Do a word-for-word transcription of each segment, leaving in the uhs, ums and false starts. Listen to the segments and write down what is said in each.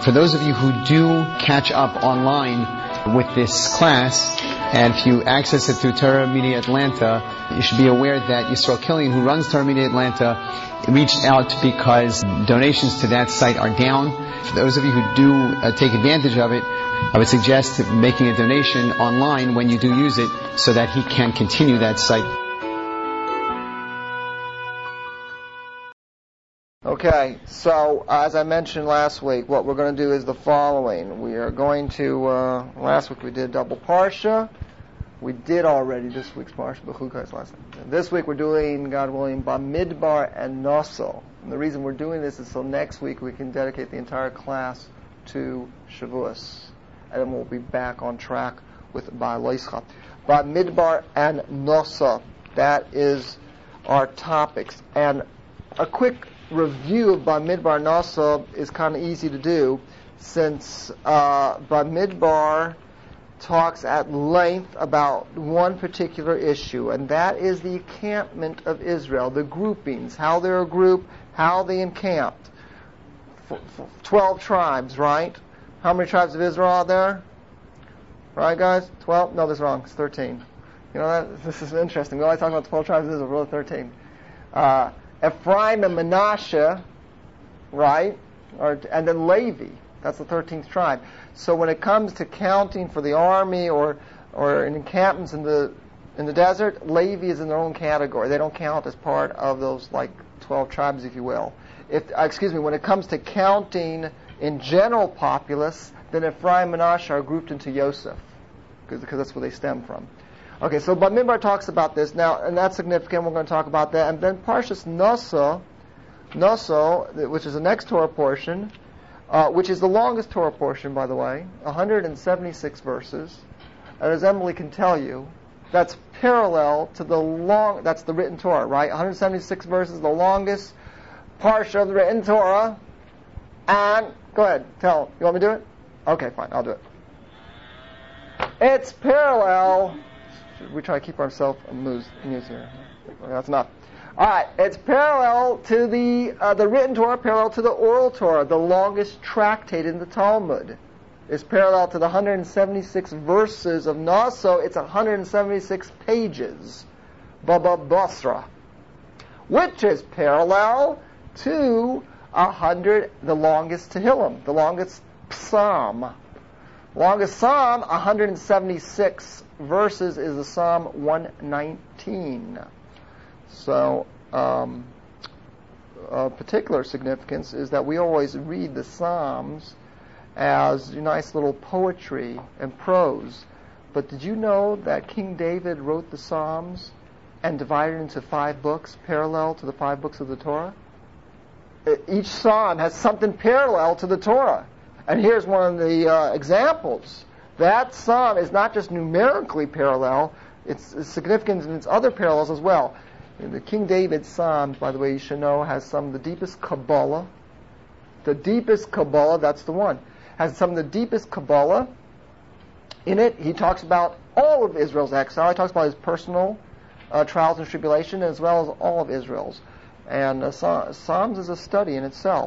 For those of you who do catch up online with this class, and if you access it through Torah Media Atlanta, you should be aware that Yisrael Killian, who runs Torah Media Atlanta, reached out because donations to that site are down. For those of you who do uh, take advantage of it, I would suggest making a donation online when you do use it so that he can continue that site. Okay, so uh, as I mentioned last week, what we're going to do is the following. We are going to, uh, last week we did double Parsha. We did already this week's Parsha, B'chukah last week. This week we're doing, God willing, Bamidbar and Nosel. And the reason we're doing this is so next week we can dedicate the entire class to Shavuos. And then we'll be back on track with Ba'aloischa. Bamidbar and Nosel. That is our topics. And a quick review of Bamidbar Nosel is kind of easy to do, since uh, Bamidbar talks at length about one particular issue, and that is the encampment of Israel, the groupings, how they're a group, how they encamped. F- f- Twelve tribes, right? How many tribes of Israel are there? Right, guys? Twelve? No, that's wrong. It's thirteen. You know, that, this is interesting. We only talk about twelve tribes of Israel, really thirteen. Uh, Ephraim and Manasseh, right? Or, and then Levi. That's the thirteenth tribe. So when it comes to counting for the army or or in encampments in the in the desert, Levi is in their own category. They don't count as part of those like twelve tribes, if you will. If uh, excuse me, when it comes to counting in general populace, then Ephraim and Manasseh are grouped into Yosef, because because that's where they stem from. Okay, so Bamidbar talks about this now, and that's significant. We're going to talk about that, and then Parshas Nosel, Nosel, which is the next Torah portion. Uh, which is the longest Torah portion, by the way, one hundred seventy-six verses. And as Emily can tell you, that's parallel to the long, that's the written Torah, right? one hundred seventy-six verses, the longest parsha of the written Torah. And, go ahead, tell, you want me to do it? Okay, fine, I'll do it. It's parallel, we try to keep ourselves amused, amused here. That's enough. All right, it's parallel to the uh, the written Torah, parallel to the oral Torah, the longest tractate in the Talmud. It's parallel to the one hundred seventy-six verses of Nosel. It's one hundred seventy-six pages, Baba Basra, which is parallel to a hundred, the longest Tehillim, the longest Psalm. Longest Psalm, one hundred seventy-six verses, is the Psalm one nineteen. So, um, of particular significance is that we always read the Psalms as nice little poetry and prose. But did you know that King David wrote the Psalms and divided into five books parallel to the five books of the Torah? Each Psalm has something parallel to the Torah. And here's one of the uh, examples. That Psalm is not just numerically parallel, it's, it's significant in its other parallels as well. The King David Psalms, by the way, you should know, has some of the deepest Kabbalah. The deepest Kabbalah, that's the one. Has some of the deepest Kabbalah. In it, he talks about all of Israel's exile. He talks about his personal uh, trials and tribulation, as well as all of Israel's. And uh, Psalms is a study in itself.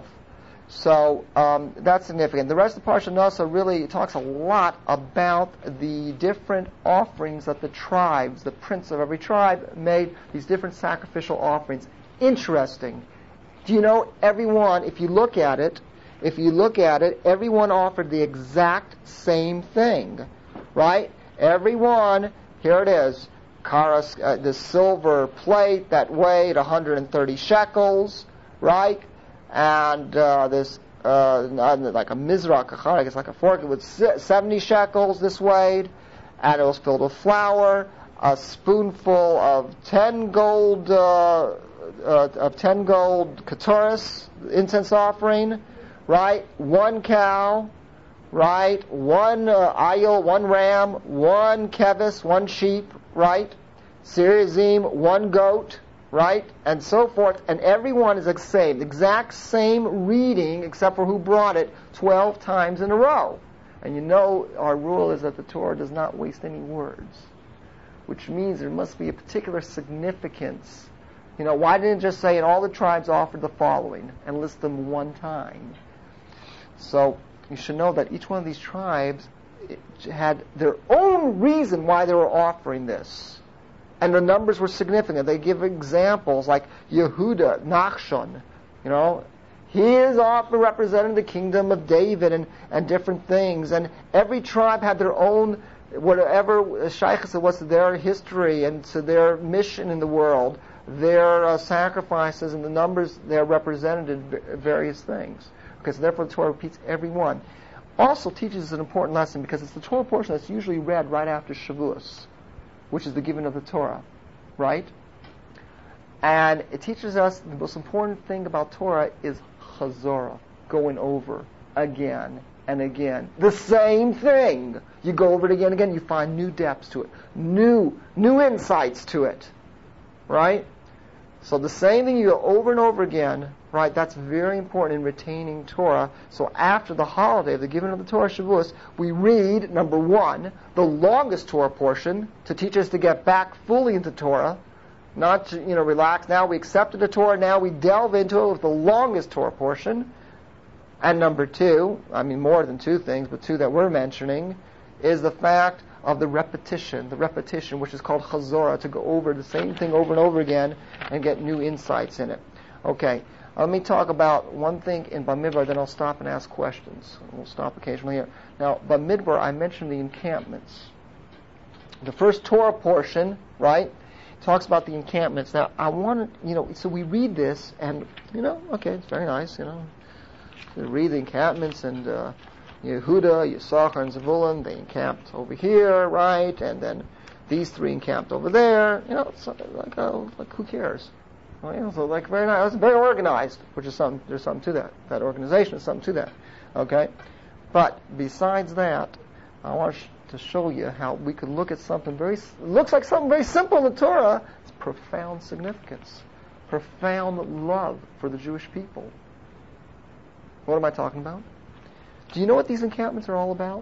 So um, that's significant. The rest of the Parsha Nosel really talks a lot about the different offerings that the tribes, the prince of every tribe, made, these different sacrificial offerings. Interesting. Do you know, everyone, if you look at it, if you look at it, everyone offered the exact same thing, right? Everyone, here it is, karas, uh, the silver plate that weighed one hundred thirty shekels, right? And uh, this, uh, like a mizrach, I guess like a fork, it was seventy shekels this weighed, and it was filled with flour, a spoonful of ten gold, uh, uh, of ten gold katoris, incense offering, right? One cow, right? One uh, ayil, one ram, one kevis, one sheep, right? Sirizim, one goat, right? And so forth. And everyone is the same, the exact same reading, except for who brought it, twelve times in a row. And you know our rule is that the Torah does not waste any words, which means there must be a particular significance. You know, why didn't it just say, and all the tribes offered the following, and list them one time? So, you should know that each one of these tribes had their own reason why they were offering this. And the numbers were significant. They give examples like Yehuda, Nachshon, you know, he is often representing the kingdom of David and, and different things. And every tribe had their own, whatever shaykhus it was to their history and to their mission in the world, their uh, sacrifices and the numbers there represented various things. Okay, so therefore the Torah repeats every one. Also teaches us an important lesson because it's the Torah portion that's usually read right after Shavuos, which is the giving of the Torah, right? And it teaches us the most important thing about Torah is Chazorah, going over again and again. The same thing. You go over it again and again, you find new depths to it, new, new insights to it, right? So the same thing you go over and over again, right? That's very important in retaining Torah. So after the holiday of the giving of the Torah Shavuos, we read, number one, the longest Torah portion to teach us to get back fully into Torah, not to, you know, relax. Now we accepted the Torah, now we delve into it with the longest Torah portion. And number two, I mean more than two things, but two that we're mentioning, is the fact of the repetition, the repetition which is called Chazorah, to go over the same thing over and over again and get new insights in it. Okay, let me talk about one thing in Bamidbar, then I'll stop and ask questions. We'll stop occasionally here. Now, Bamidbar, I mentioned the encampments. The first Torah portion, right, talks about the encampments. Now, I want to, you know, so we read this, and, you know, okay, it's very nice, you know. We read the encampments, and uh, Yehuda, Yisachar, and Zebulun, they encamped over here, right, and then these three encamped over there. You know, it's like, uh, like who cares? Well, you know, so like very nice, very organized, which is something. There's something to that. That organization is something to that. Okay, but besides that, I want to show you how we can look at something very it looks like something very simple in the Torah. It's profound significance, profound love for the Jewish people. What am I talking about? Do you know what these encampments are all about?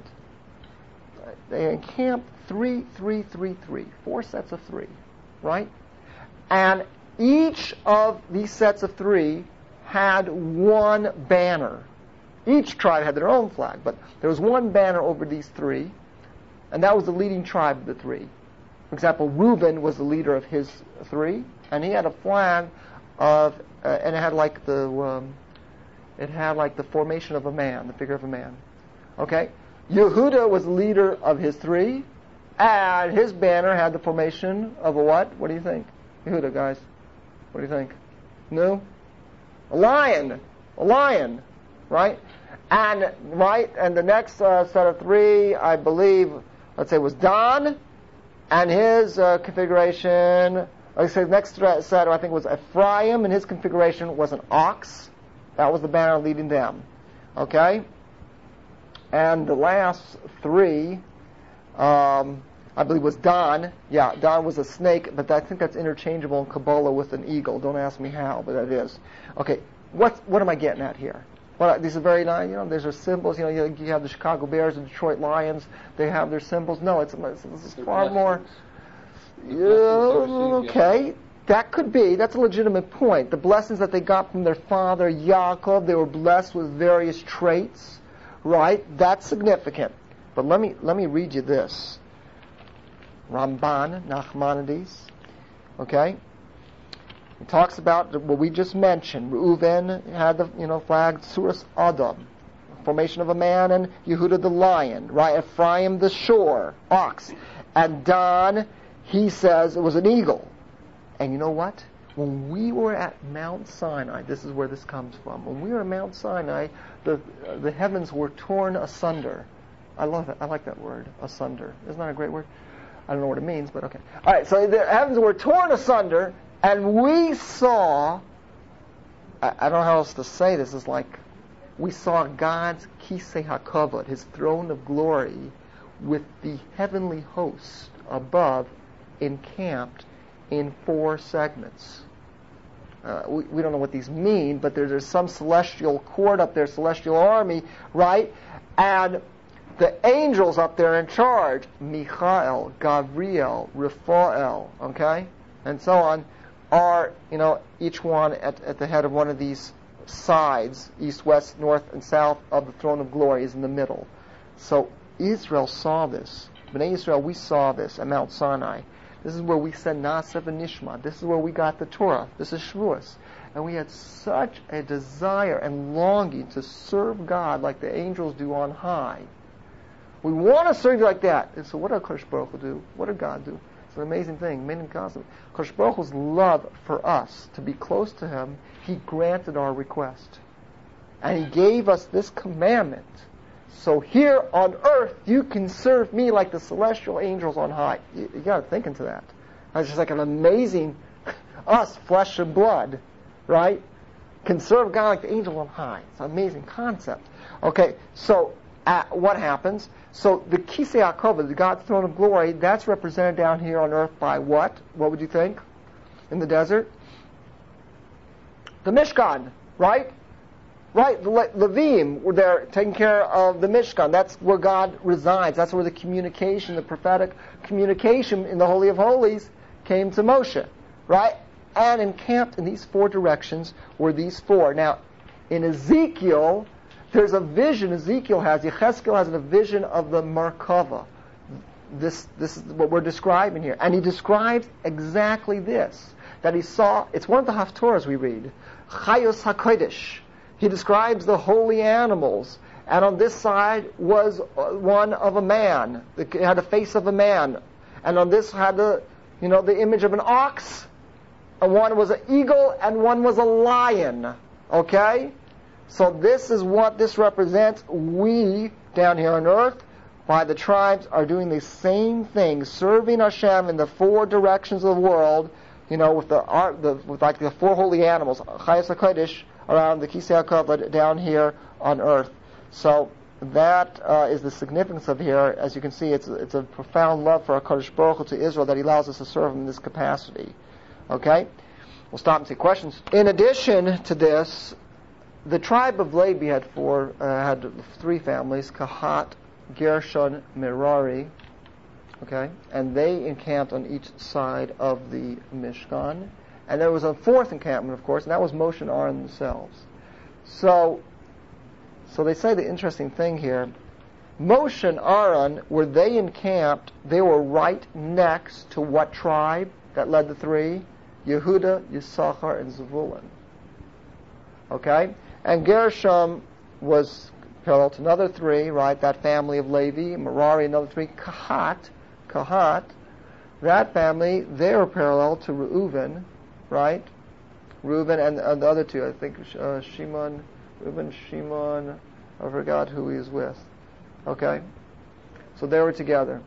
They encamp three, three, three, three, four sets of three, right? And each of these sets of three had one banner. Each tribe had their own flag, but there was one banner over these three, and that was the leading tribe of the three. For example, Reuben was the leader of his three, and he had a flag of, uh, and it had like the, um, it had like the formation of a man, the figure of a man. Okay? Yehuda was the leader of his three, and his banner had the formation of a what? What do you think? Yehuda, guys. What do you think? No? A lion. A lion. Right? And, right, and the next uh, set of three, I believe, let's say, was Dan, and his uh, configuration, let's say the next set, I think, was Ephraim, and his configuration was an ox. That was the banner leading them. Okay? And the last three, um, I believe was Dan. Yeah, Dan was a snake, but I think that's interchangeable in Kabbalah with an eagle. Don't ask me how, but that is. Okay, what what am I getting at here? Well, these are very nice. You know, these are symbols. You know, you, you have the Chicago Bears, the Detroit Lions. They have their symbols. No, it's, it's, it's far more. Yeah, okay, that could be. That's a legitimate point. The blessings that they got from their father Yaakov, they were blessed with various traits. Right? That's significant. But let me let me read you this. Ramban, Nachmanides. Okay? He talks about what we just mentioned. Reuven had the you know flag, Suras Adam, formation of a man, and Yehuda the lion, right? Ephraim the shore, ox. And Dan, he says it was an eagle. And you know what? When we were at Mount Sinai, this is where this comes from. When we were at Mount Sinai, the uh, the heavens were torn asunder. I love it. I like that word, asunder. Isn't that a great word? I don't know what it means, but okay. All right, so the heavens were torn asunder, and we saw, I, I don't know how else to say this, it's like we saw God's Kisei HaKavod, his throne of glory, with the heavenly host above encamped in four segments. Uh, we, we don't know what these mean, but there's, there's some celestial court up there, celestial army, right? And the angels up there in charge, Michael, Gabriel, Raphael, okay, and so on, are, you know, each one at, at the head of one of these sides, east, west, north, and south of the throne of glory is in the middle. So Israel saw this. Bnei Israel, we saw this at Mount Sinai. This is where we said Na'aseh v'nishma. This is where we got the Torah. This is Shavuos. And we had such a desire and longing to serve God like the angels do on high. We want to serve like that. And so what did Kodesh Baruch Hu do? What did God do? It's an amazing thing. Kodesh Baruch Hu's love for us, to be close to Him, He granted our request. And He gave us this commandment. So here on earth, you can serve me like the celestial angels on high. You, you got to think into that. That's just like an amazing, us, flesh and blood, right? Can serve God like the angel on high. It's an amazing concept. Okay, so uh, what happens? So the Kisei HaKavod, the God's throne of glory, that's represented down here on earth by what? What would you think? In the desert? The Mishkan, right? Right, the Le- Levim were there taking care of the Mishkan. That's where God resides. That's where the communication, the prophetic communication in the Holy of Holies came to Moshe, right? And encamped in these four directions were these four. Now, in Ezekiel, there's a vision Ezekiel has. Yechezkel has a vision of the Merkava. This, this is what we're describing here. And he describes exactly this, that he saw, it's one of the Haftorahs we read, Chayos HaKodesh. He describes the holy animals, and on this side was one of a man. It had the face of a man, and on this had the, you know, the image of an ox. And one was an eagle, and one was a lion. Okay, so this is what this represents. We down here on earth, by the tribes, are doing the same thing, serving Hashem in the four directions of the world. You know, with the art, the with like the four holy animals, Chayos HaKodesh, around the Kisei HaKavod down here on earth. So that uh, is the significance of here. As you can see, it's it's a profound love for HaKadosh Baruch Hu to Israel that He allows us to serve Him in this capacity. Okay? We'll stop and take questions. In addition to this, the tribe of Levi had four, uh, had three families, Kahat, Gershon, Merari. Okay? And they encamped on each side of the Mishkan. And there was a fourth encampment, of course, and that was Moshe and Aaron themselves. So, so they say the interesting thing here, Moshe and Aaron, where they encamped, they were right next to what tribe that led the three? Yehuda, Yisachar, and Zevulun. Okay? And Gershom was parallel to another three, right? That family of Levi, Merari, another three. Kahat, Kahat, that family, they were parallel to Reuven, right? Reuben and, and the other two, I think uh, Shimon, Reuben, Shimon, I forgot who he was with. Okay? So they were together.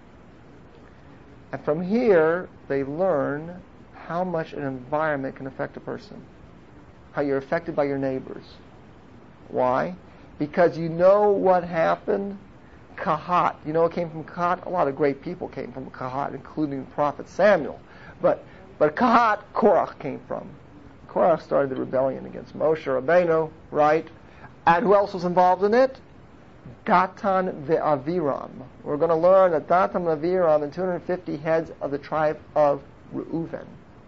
And from here, they learn how much an environment can affect a person. How you're affected by your neighbors. Why? Because you know what happened? Kahat. You know what came from Kahat? A lot of great people came from Kahat, including Prophet Samuel. But But Kahat, Korach came from. Korach started the rebellion against Moshe Rabbeinu, right? And who else was involved in it? Datan ve'Aviram. We're going to learn that Datan and Aviram and two hundred fifty heads of the tribe of Reuven.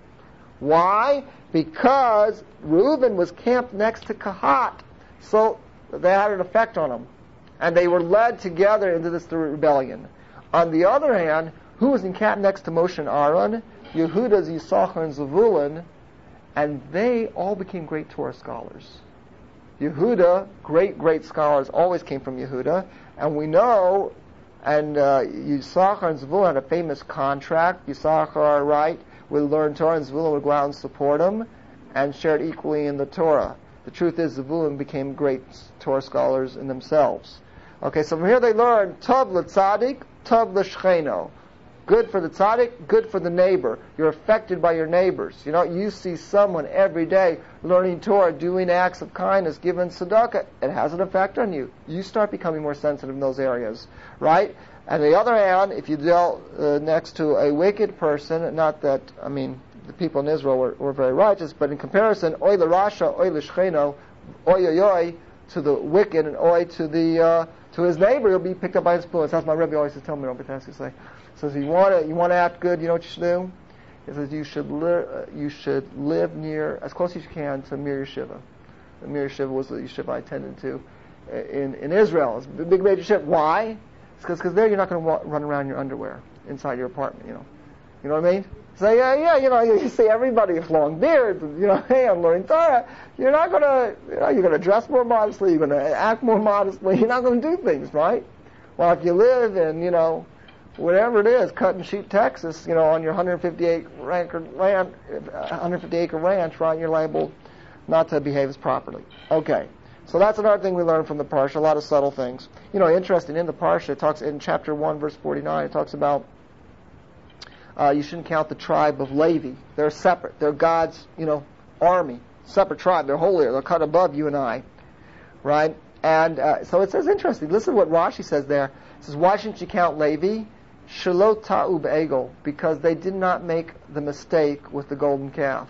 Why? Because Reuven was camped next to Kahat, so they had an effect on him. And they were led together into this rebellion. On the other hand, who was encamped next to Moshe and Aaron? Yehuda, Yisachar, and Zevulun, and they all became great Torah scholars. Yehuda, great, great scholars, always came from Yehuda, and we know, and uh, Yisachar and Zevulun had a famous contract. Yisachar, right, would learn Torah, and Zevulun would go out and support him, and shared equally in the Torah. The truth is, Zevulun became great Torah scholars in themselves. Okay, so from here they learn, Tov l'tzadik, Tov l'shcheno. Good for the tzaddik, good for the neighbor. You're affected by your neighbors. You know, you see someone every day learning Torah, doing acts of kindness, giving tzedakah. It has an effect on you. You start becoming more sensitive in those areas, right? On the other hand, if you dealt uh, next to a wicked person, not that, I mean, the people in Israel were, were very righteous, but in comparison, oy l'rasha, oy l'shcheno, oy oy oy, to the wicked, and oy to the uh, to his neighbor, he'll be picked up by his influence. That's my Rebbe always used to tell me, Rabbi Tasky say. Says you want to you want to act good. You know what you should do? He says you should li- uh, you should live near as close as you can to Mir Yeshiva. The Mir Yeshiva was the yeshiva I attended to in, in Israel. It's a big major yeshiva. Why? It's because there you're not going to wa- run around in your underwear inside your apartment, you know. You know what I mean? So yeah, yeah, you know, you see everybody with long beards, you know, hey, I'm learning Torah. You're not going to, you know, you're going to dress more modestly, you're going to act more modestly, you're not going to do things, right? Well, if you live in, you know, whatever it is, Cut and Sheet, Texas, you know, on your one hundred fifty acre land, one hundred fifty acre ranch, right, you're liable not to behave as properly. Okay. So that's another thing we learned from the Parsha, a lot of subtle things. You know, interesting, in the Parsha, it talks, in chapter one, verse forty-nine, it talks about uh, you shouldn't count the tribe of Levi. They're separate. They're God's, you know, army, separate tribe. They're holier. They're cut above you and I, right? And uh, so it says, interesting, listen to what Rashi says there. It says, why shouldn't you count Levi? Shelo ta'u be'egel, because they did not make the mistake with the golden calf.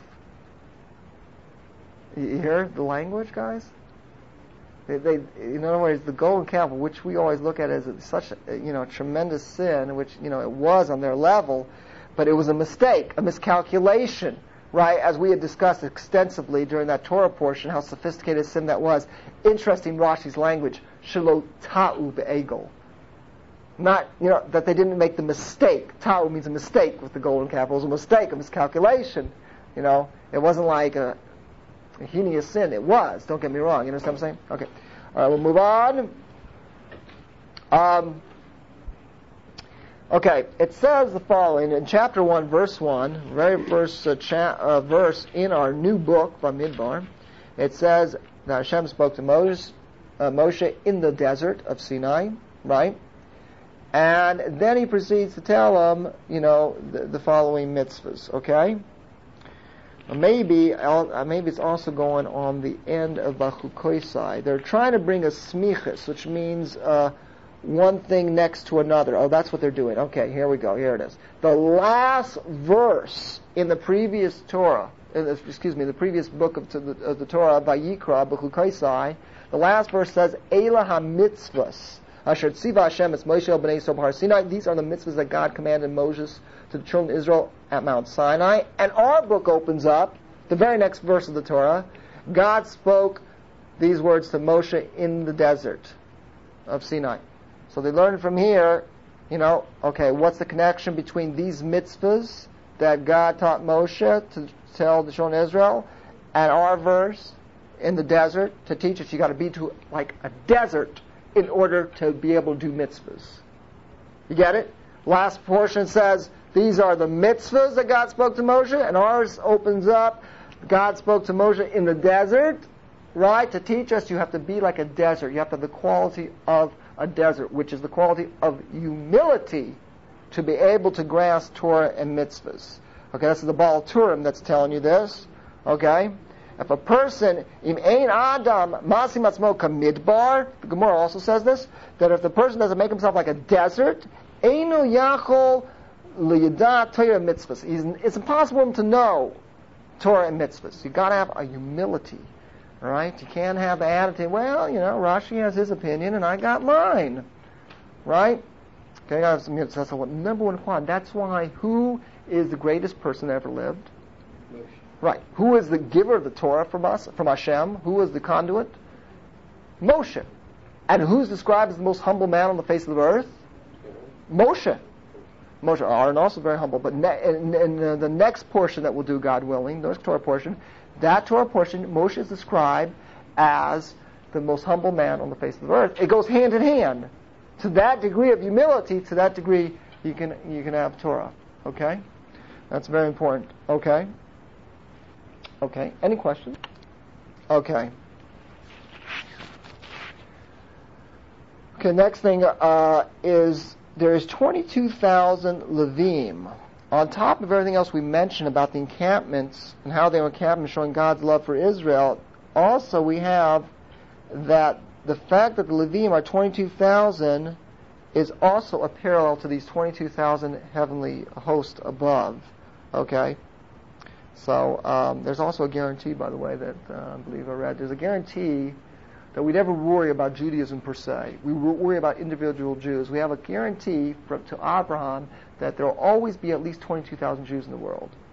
You hear the language, guys? They, they, in other words, the golden calf, which we always look at as such a, you know, tremendous sin, which, you know, it was on their level, but it was a mistake, a miscalculation, right? As we had discussed extensively during that Torah portion, how sophisticated sin that was. Interesting Rashi's language, shelo ta'u be'egel. Not, you know, that they didn't make the mistake. Ta'u means a mistake with the golden calf. It was a mistake, a miscalculation. You know, it wasn't like a A heinous sin. It was. Don't get me wrong. You understand what I'm saying? Okay. All right, we'll move on. Um, okay, it says the following in chapter one, verse one, very first uh, cha- uh, verse in our new book, Bamidbar. It says that Hashem spoke to Moses, uh, Moshe in the desert of Sinai, right? And then he proceeds to tell him, you know, the, the following mitzvahs, okay? Maybe maybe it's also going on the end of Bachukosai. They're trying to bring a smichus, which means uh, one thing next to another. Oh, that's what they're doing. Okay, here we go. Here it is. The last verse in the previous Torah, in the, excuse me, the previous book of, to the, of the Torah, Vayikra, Bachukosai, the last verse says, Eila ha-mitzvahs, asher tziva Hashem es Moshe b'nei Yisrael b'har Sinai. These are the mitzvahs that God commanded Moses to the children of Israel at Mount Sinai. And our book opens up, the very next verse of the Torah, God spoke these words to Moshe in the desert of Sinai. So they learned from here, you know, okay, what's the connection between these mitzvahs that God taught Moshe to tell the children of Israel and our verse in the desert to teach us you got to be to like a desert in order to be able to do mitzvahs. You get it? Last portion says, these are the mitzvahs that God spoke to Moshe, and ours opens up, God spoke to Moshe in the desert, right? To teach us you have to be like a desert. You have to have the quality of a desert, which is the quality of humility to be able to grasp Torah and mitzvahs. Okay, this is the Baal Turim that's telling you this. Okay? If a person, im ein adam masim atzmo kamidbar, the Gemara also says this, that if the person doesn't make himself like a desert, einu yachol liyada Torah mitzvahs. It's impossible for him to know Torah and mitzvahs. You've got to have a humility, right? You can't have the attitude, well, you know, Rashi has his opinion and I got mine, right? Okay, I have some, that's the number one quality. That's why, who is the greatest person that ever lived? Moshe. Right. Who is the giver of the Torah from us, from Hashem? Who is the conduit? Moshe. And who's described as the most humble man on the face of the earth? Moshe. Moshe, Aaron also very humble, but ne- in, in uh, the next portion that we'll do, God willing, the next Torah portion, that Torah portion, Moshe is described as the most humble man on the face of the earth. It goes hand in hand. To that degree of humility, to that degree, you can you can have Torah. Okay, that's very important. Okay. Okay. Any questions? Okay. Okay. Next thing uh, is. There is twenty-two thousand Levim. On top of everything else we mentioned about the encampments and how they were encamped showing God's love for Israel, also we have that the fact that the Levim are twenty-two thousand is also a parallel to these twenty-two thousand heavenly hosts above. Okay? So um, there's also a guarantee, by the way, that uh, I believe I read. There's a guarantee that we never worry about Judaism per se. We worry about individual Jews. We have a guarantee from, to Abraham that there will always be at least twenty-two thousand Jews in the world.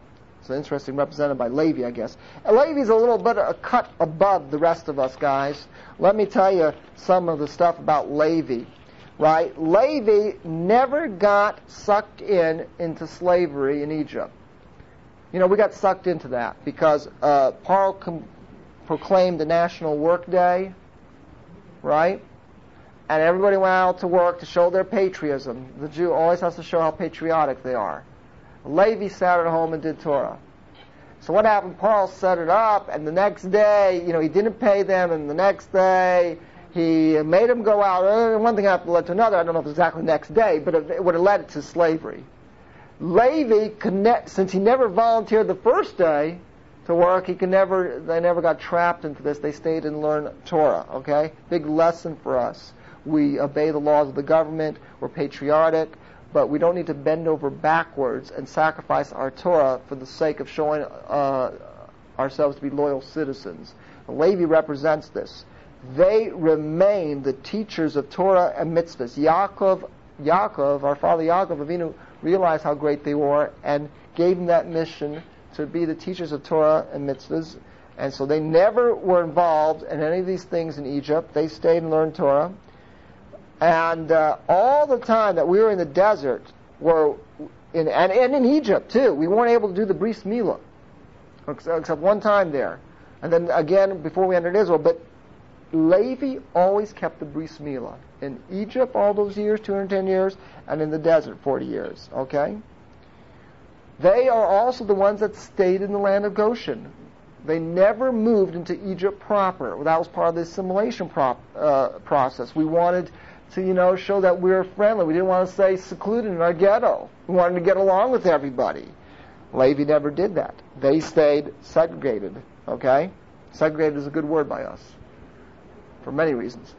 It's interesting, represented by Levi, I guess. And Levi's a little bit a cut above the rest of us, guys. Let me tell you some of the stuff about Levi. Right? Levi never got sucked in into slavery in Egypt. You know, we got sucked into that because uh, Paul com- proclaimed the national work day, right? And everybody went out to work to show their patriotism. The Jew always has to show how patriotic they are. Levi sat at home and did Torah. So what happened? Paul set it up, and the next day, you know, he didn't pay them, and the next day he made them go out. And one thing after led to another. I don't know if it was exactly the next day, but it would have led to slavery. Levi, connect, since he never volunteered the first day to work, he could never. They never got trapped into this. They stayed and learned Torah. Okay, big lesson for us. We obey the laws of the government. We're patriotic, but we don't need to bend over backwards and sacrifice our Torah for the sake of showing uh, ourselves to be loyal citizens. Levi represents this. They remain the teachers of Torah and mitzvahs. Yaakov, Yaakov, our father Yaakov Avinu, realized how great they were and gave them that mission to be the teachers of Torah and mitzvahs. And so they never were involved in any of these things in Egypt. They stayed and learned Torah. And uh, all the time that we were in the desert, were in, and, and in Egypt too, we weren't able to do the Bris Milah, except one time there. And then again before we entered Israel. But Levi always kept the Bris Milah. In Egypt all those years, two hundred ten years, and in the desert forty years. Okay? They are also the ones that stayed in the land of Goshen. They never moved into Egypt proper. That was part of the assimilation prop, uh, process. We wanted to, you know, show that we were friendly. We didn't want to stay secluded in our ghetto. We wanted to get along with everybody. Levi never did that. They stayed segregated. Okay? Segregated is a good word by us. For many reasons.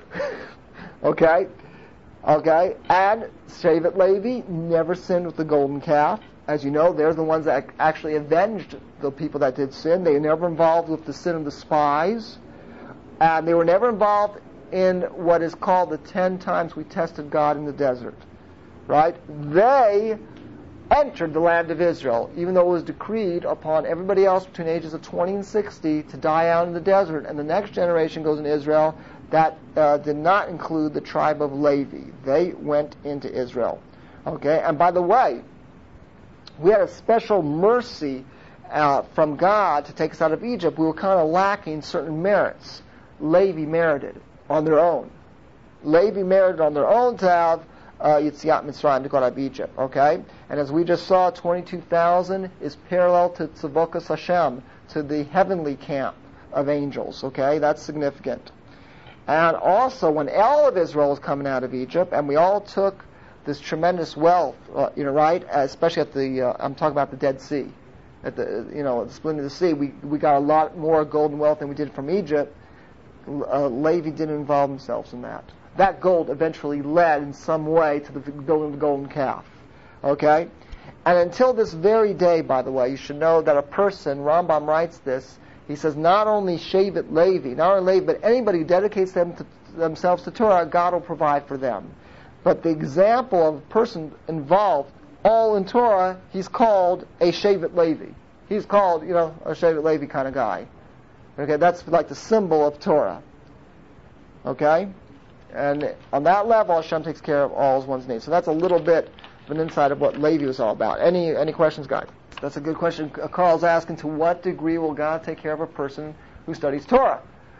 Okay? Okay? And Shevet Levi never sinned with the golden calf. As you know, they're the ones that actually avenged the people that did sin. They were never involved with the sin of the spies. And they were never involved in what is called the ten times we tested God in the desert. Right? They entered the land of Israel, even though it was decreed upon everybody else between the ages of twenty and sixty to die out in the desert, and the next generation goes into Israel. That uh, did not include the tribe of Levi. They went into Israel. Okay? And by the way, we had a special mercy uh, from God to take us out of Egypt. We were kind of lacking certain merits. Levi merited on their own. Levi merited on their own to have uh, Yetziat Mitzrayim, to go out of Egypt. Okay? And as we just saw, twenty-two thousand is parallel to Tzavokas Hashem, to the heavenly camp of angels. Okay? That's significant. And also, when all of Israel was coming out of Egypt, and we all took this tremendous wealth, uh, you know, right? Especially at the, uh, I'm talking about the Dead Sea, at the, you know, the splitting of the sea. We we got a lot more gold and wealth than we did from Egypt. Uh, Levi didn't involve themselves in that. That gold eventually led in some way to the building of the golden calf. Okay, and until this very day, by the way, you should know that a person, Rambam writes this. He says not only Shevet Levi, not only Levi, but anybody who dedicates them to, themselves to Torah, God will provide for them. But the example of a person involved all in Torah, he's called a Shevet Levi. He's called, you know, a Shevet Levi kind of guy. Okay, that's like the symbol of Torah. Okay? And on that level, Hashem takes care of all one's needs. So that's a little bit of an insight of what Levi was all about. Any any questions, guys? That's a good question. Carl's asking, to what degree will God take care of a person who studies Torah?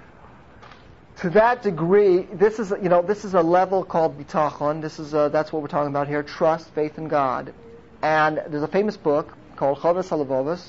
To that degree, this is, you know, this is a level called bitachon. This is a, that's what we're talking about here, trust, faith in God. And there's a famous book called Chovos HaLevavos,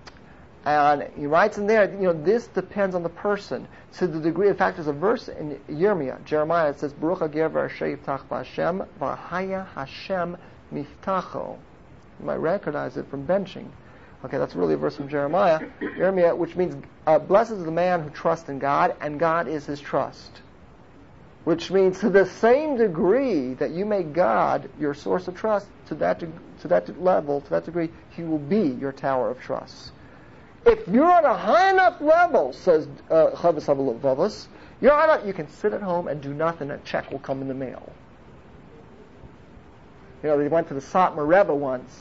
and he writes in there, you know, this depends on the person. To the degree, in fact, there's a verse in Yirmiyah, Jeremiah, it says, Baruch HaGer v'Asher Yiftach B'Hashem v'Haya Hashem Miftacho. You might recognize it from benching. Okay, that's really a verse from Jeremiah, Jeremiah, which means, uh, blessed is the man who trusts in God, and God is his trust. Which means, to the same degree that you make God your source of trust, to that de- to that level, to that degree, he will be your tower of trust. If you're on a high enough level, says uh, Chovos HaLevavos, you're high enough, you can sit at home and do nothing, a check will come in the mail. You know, they went to the Satmar Rebbe once,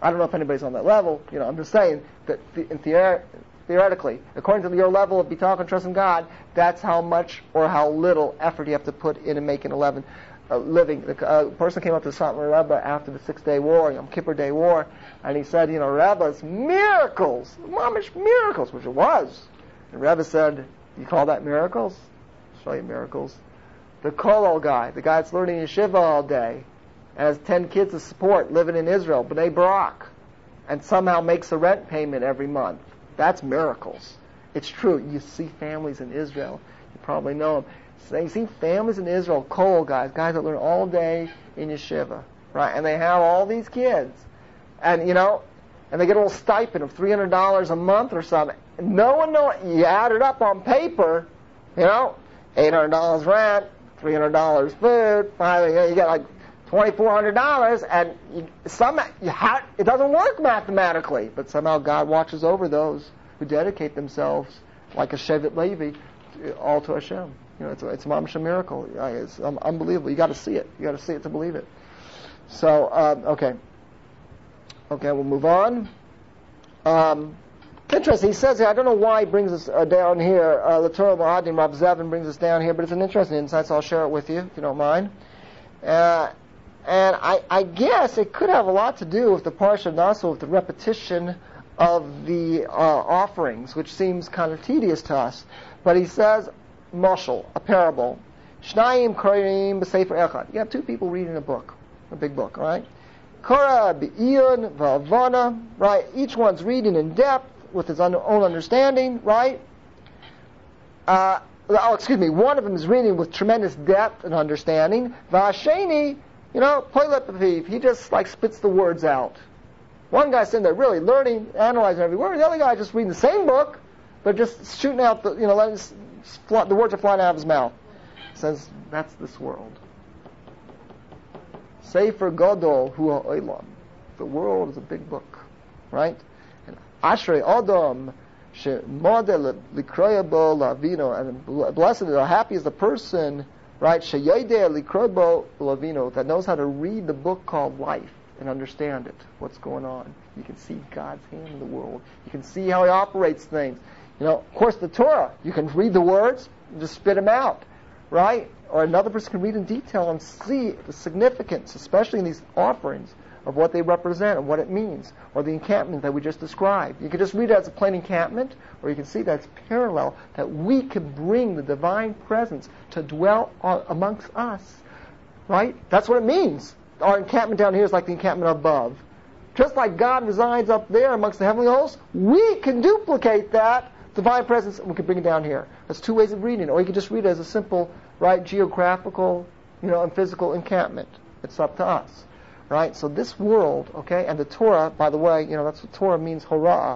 I don't know if anybody's on that level. You know, I'm just saying that in theor- theoretically, according to your level of bitachon and trust in God, that's how much or how little effort you have to put in and making eleven uh, living. The uh, person came up to Satmar Rebbe after the Six Day War, Yom Kippur Day War, and he said, you know, Rebbe's miracles, mamish miracles, which it was. And Rebbe said, you call that miracles? I'll show you miracles. The Kolol guy, the guy that's learning yeshiva all day, and has ten kids to support, living in Israel, B'nai Barak, and somehow makes a rent payment every month. That's miracles. It's true. You see families in Israel. You probably know them. So you see families in Israel, Kolol guys, guys that learn all day in yeshiva, right? And they have all these kids. And, you know, and they get a little stipend of three hundred dollars a month or something. No one knows. You add it up on paper, you know, eight hundred dollars rent, three hundred dollars food, finally, you, know, you get like twenty-four hundred dollars, and you, some, you ha- it doesn't work mathematically, but somehow God watches over those who dedicate themselves, like a Shevet Levi, all to Hashem. You know, it's a, it's a mamash miracle. It's um, unbelievable. You got to see it. You got to see it to believe it. So, um, okay, okay, we'll move on. Um, interesting. He says here, I don't know why he brings us uh, down here. Uh, L'Torah Mohadim Rav Zevin brings us down here, but it's an interesting insight, so I'll share it with you, if you don't mind. Uh, And I, I guess it could have a lot to do with the Parsha Naso, with the repetition of the uh, offerings, which seems kind of tedious to us. But he says, Moshel, a parable. Shnayim korim b'sefer echad. You have two people reading a book, a big book, right? Kora b'iyun v'avana, right? Each one's reading in depth with his own understanding, right? Uh, oh, excuse me. One of them is reading with tremendous depth and understanding. V'asheni, you know, Poilet Paviv, he just like spits the words out. One guy's sitting there really learning, analyzing every word. The other guy just reading the same book, but just shooting out the, you know, letting the words are flying out of his mouth. He says, that's this world. Sefer Gadol Hu Ha'olam. The world is a big book, right? And Ashrei Adam She'modeh Likroya Bo Lavino, and blessed or happy is the person, right, Sheyodeh Likroya Bo Lavino, that knows how to read the book called life and understand it, what's going on. You can see God's hand in the world. You can see how He operates things. You know, of course, the Torah, you can read the words and just spit them out, right? Or another person can read in detail and see the significance, especially in these offerings, of what they represent and what it means, or the encampment that we just described. You can just read it as a plain encampment, or you can see that it's parallel, that we can bring the divine presence to dwell on, amongst us, right? That's what it means. Our encampment down here is like the encampment above. Just like God resides up there amongst the heavenly hosts, we can duplicate that divine presence and we can bring it down here. That's two ways of reading it. Or you can just read it as a simple, right, geographical, you know, and physical encampment. It's up to us. Right? So this world, okay, and the Torah, by the way, you know, that's what Torah means, hora'ah.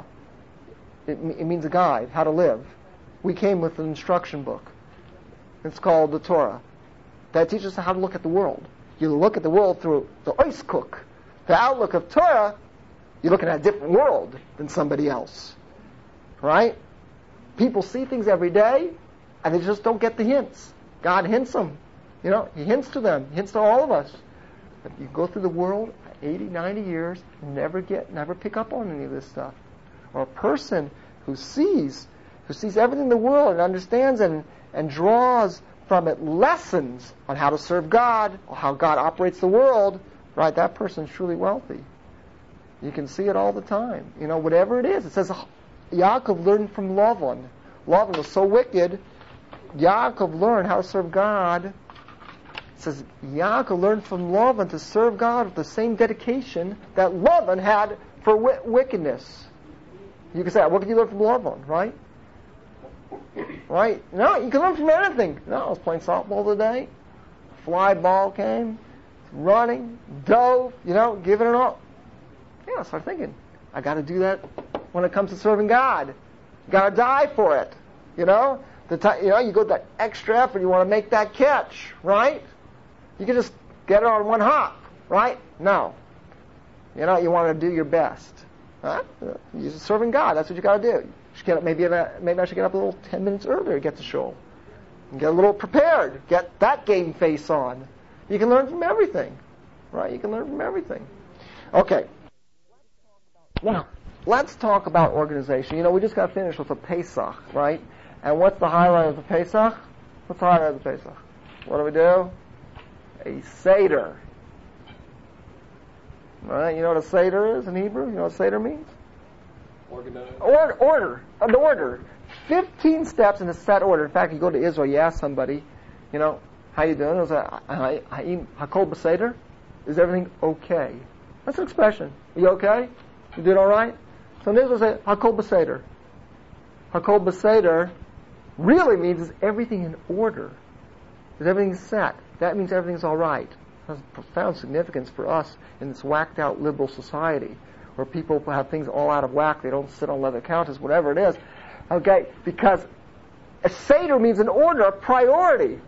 It, it means a guide, how to live. We came with an instruction book. It's called the Torah. That teaches us how to look at the world. You look at the world through the ois cook. The outlook of Torah, you're looking at a different world than somebody else. Right? People see things every day, and they just don't get the hints. God hints them. You know, He hints to them. He hints to all of us. You go through the world eighty, ninety years, never get, never pick up on any of this stuff. Or a person who sees, who sees everything in the world and understands and, and draws from it lessons on how to serve God, or how God operates the world, right, that person is truly wealthy. You can see it all the time. You know, whatever it is. It says Yaakov learned from Lavan. Lavan was so wicked, Yaakov learned how to serve God. It says Yaakov learned from Lavan to serve God with the same dedication that Lavan had for wi- wickedness. You can say, what can you learn from Lavan, right? Right? No, you can learn from anything. No, I was playing softball today. Fly ball came, running, dove, you know, giving it all. Yeah, I started thinking, I got to do that when it comes to serving God. You got to die for it, you know. The t- you know, you go that extra effort. You want to make that catch, right? You can just get it on one hop, right? No. You know, you want to do your best. Huh? You're serving God. That's what you got to do. You should get up, maybe, maybe I should get up a little ten minutes earlier to get to shul. And get a little prepared. Get that game face on. You can learn from everything. Right? You can learn from everything. Okay. Now, let's talk about organization. You know, we just got finished with the Pesach, right? And what's the highlight of the Pesach? What's the highlight of the Pesach? What do we do? A Seder. Right? You know what a Seder is in Hebrew? You know what Seder means? Organized. Order. Order. An order. Fifteen steps in a set order. In fact, you go to Israel, you ask somebody, you know, how you doing? It was Hakol B'Seder? Is everything okay? That's an expression. Are you okay? You did all right? So in Israel, say Hakol B'Seder. Hakol B'Seder really means is everything in order. Is everything set? That means everything's all right. Has profound significance for us in this whacked out liberal society where people have things all out of whack. They don't sit on leather counters, whatever it is. Okay, because a Seder means an order, a priority.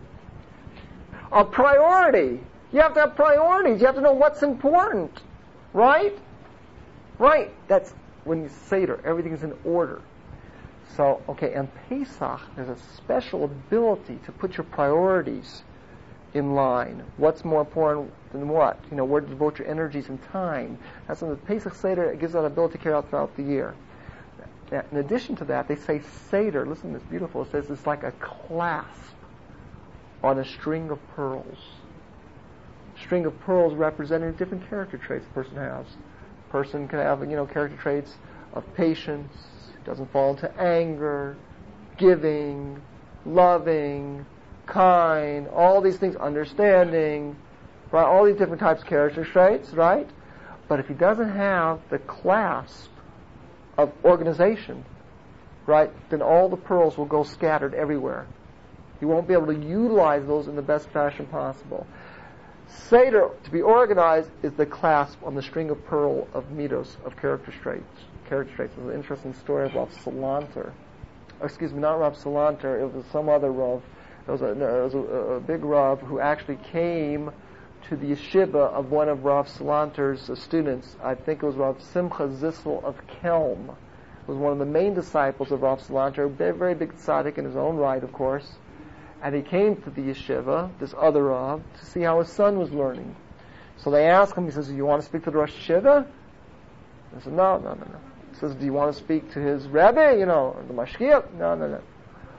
A priority. You have to have priorities. You have to know what's important. Right? Right. That's when you Seder, everything is in order. So, okay, and Pesach, there's a special ability to put your priorities in line. What's more important than what? You know, where to devote your energies and time. That's when the Pesach Seder gives that ability to carry out throughout the year. In addition to that, they say Seder, listen, it's beautiful, it says it's like a clasp on a string of pearls. String of pearls representing different character traits a person has. A person can have, you know, character traits of patience, doesn't fall into anger, giving, loving, kind, all these things, understanding, right? All these different types of character traits, right? But if he doesn't have the clasp of organization, right, then all the pearls will go scattered everywhere. You won't be able to utilize those in the best fashion possible. Seder, to be organized, is the clasp on the string of pearl of midos, of character traits. Character traits. There's an interesting story of Rav Salanter. Oh, excuse me, not Rav Salanter, it was some other Rav. It was, a, it was a, a big Rav who actually came to the yeshiva of one of Rav Salanter's uh, students. I think it was Rav Simcha Zissel of Kelm. It was one of the main disciples of Rav Salanter, a very, very big tzaddik in his own right, of course. And he came to the yeshiva, this other Rav, to see how his son was learning. So they asked him, he says, do you want to speak to the Rosh Yeshiva? I said, no, no, no, no. He says, do you want to speak to his Rebbe, you know, or the Mashgiach? No, no, no.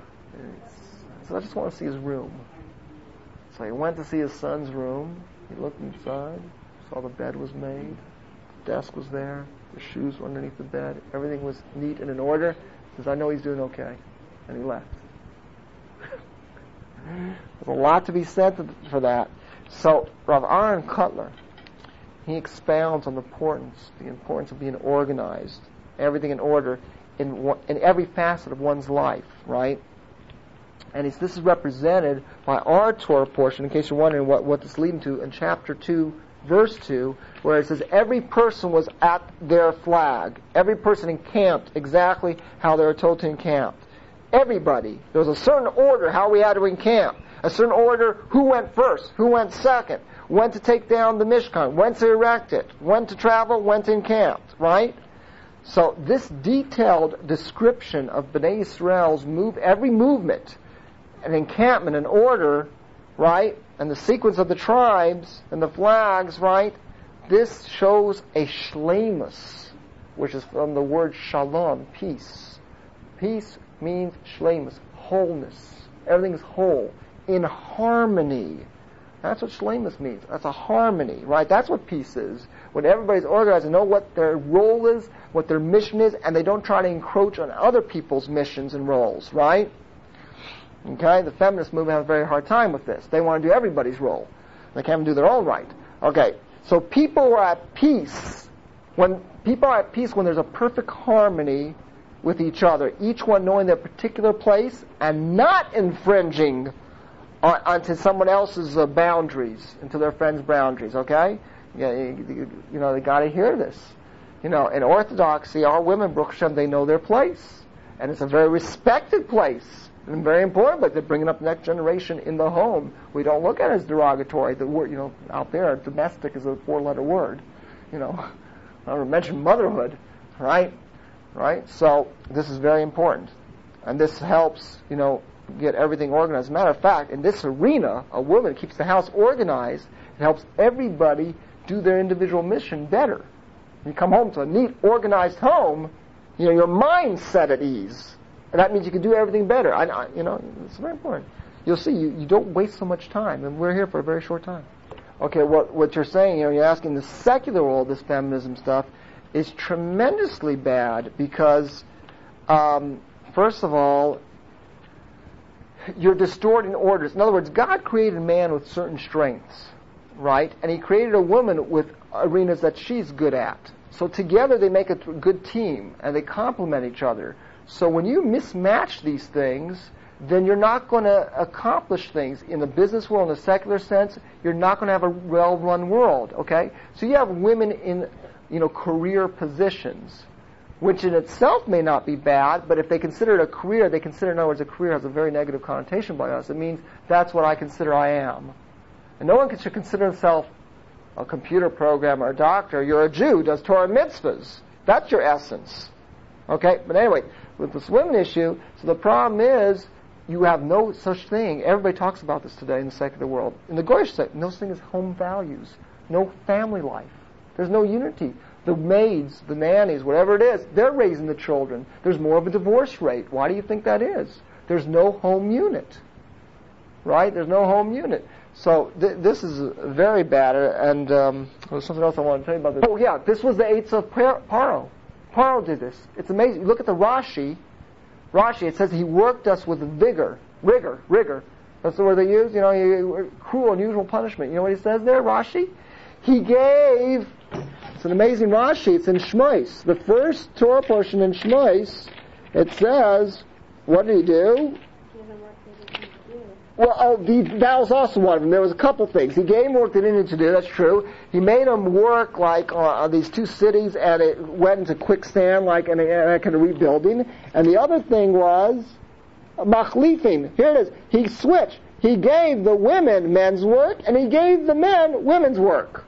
He said, I just want to see his room. So he went to see his son's room. He looked inside, saw the bed was made, the desk was there, the shoes were underneath the bed, everything was neat and in order. He says, I know he's doing okay. And he left. There's a lot to be said to, for that. So, Rav Aaron Kotler, he expounds on the importance, the importance of being organized, everything in order, in one, in every facet of one's life, right? And it's, this is represented by our Torah portion, in case you're wondering what, what this is leading to, in chapter two, verse two, where it says, every person was at their flag. Every person encamped exactly how they were told to encamp. Everybody. There was a certain order how we had to encamp. A certain order who went first, who went second, when to take down the Mishkan, when to erect it, when to travel, when to encamp, right? So this detailed description of Bnei Yisrael's move, every movement, an encampment, an order, right, and the sequence of the tribes and the flags, right, this shows a shleimus, which is from the word shalom, peace. Peace means shleimus, wholeness. Everything is whole, in harmony. That's what shleimus means. That's a harmony, right? That's what peace is. When everybody's organized and know what their role is, what their mission is, and they don't try to encroach on other people's missions and roles, right? Okay, the feminist movement has a very hard time with this. They want to do everybody's role. They can't even do their own right. Okay, so people are at peace. When people are at peace, when there's a perfect harmony with each other, each one knowing their particular place and not infringing on, onto someone else's uh, boundaries, into their friends' boundaries. Okay, yeah, you, you know they got to hear this. You know, in Orthodoxy, our women, Baruch Hashem, they know their place, and it's a very respected place. And very important, but they're bringing up the next generation in the home. We don't look at it as derogatory. The word, you know, out there, domestic is a four-letter word. You know, I don't mention motherhood, right? Right? So this is very important, and this helps, you know, get everything organized. As a matter of fact, in this arena, a woman keeps the house organized. It helps everybody do their individual mission better. You come home to a neat, organized home, you know, your mind's set at ease. And that means you can do everything better. I, I, you know, it's very important. You'll see, you, you don't waste so much time, and we're here for a very short time. Okay, what what you're saying, you know, you're asking the secular world, this feminism stuff, is tremendously bad because, um, first of all, you're distorting orders. In other words, God created man with certain strengths, right? And He created a woman with arenas that she's good at. So together they make a t- good team, and they complement each other. So when you mismatch these things, then you're not going to accomplish things in the business world, in the secular sense. You're not going to have a well-run world, okay? So you have women in, you know, career positions, which in itself may not be bad, but if they consider it a career, they consider, in other words, a career has a very negative connotation by us. It means that's what I consider I am. And no one should consider himself a computer programmer, a doctor. You're a Jew, does Torah mitzvahs. That's your essence. Okay? But anyway, with this women issue, so the problem is, you have no such thing. Everybody talks about this today in the secular world. In the Goyish sect, no such thing as home values. No family life. There's no unity. The maids, the nannies, whatever it is, they're raising the children. There's more of a divorce rate. Why do you think that is? There's no home unit. Right? There's no home unit. So th- this is very bad. And um, there's something else I want to tell you about this. Oh yeah, this was the eights of Par- Paro. Paro did this. It's amazing. You look at the Rashi. Rashi, it says he worked us with vigor, rigor, rigor. That's the word they use. You know, he, cruel, unusual punishment. You know what he says there, Rashi? He gave. It's an amazing Rashi. It's in Shmos. The first Torah portion in Shmos. It says, what did he do? Well, oh, the, that was also one of them. There was a couple things. He gave him work they didn't need to do. That's true. He made them work like on uh, these two cities, and it went into quicksand, like in a, in a kind of rebuilding. And the other thing was machlifin. Here it is. He switched. He gave the women men's work, and he gave the men women's work.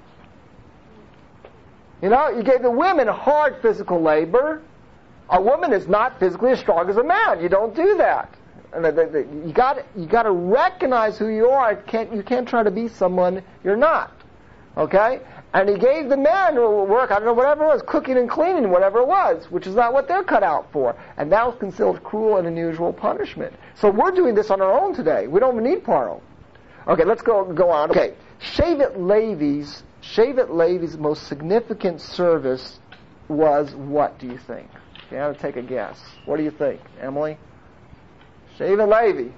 You know, he gave the women hard physical labor. A woman is not physically as strong as a man. You don't do that. And the, the, the, you got you got to recognize who you are. Can't, you can't try to be someone you're not. Okay? And he gave the men work, I don't know, whatever it was, cooking and cleaning, whatever it was, which is not what they're cut out for. And that was considered cruel and unusual punishment. So we're doing this on our own today. We don't even need Paro. Okay, let's go go on. Okay, Shevet Levi's Shevet Levi's most significant service was what, do you think? You have to take a guess. What do you think, Emily? Shevet Levi.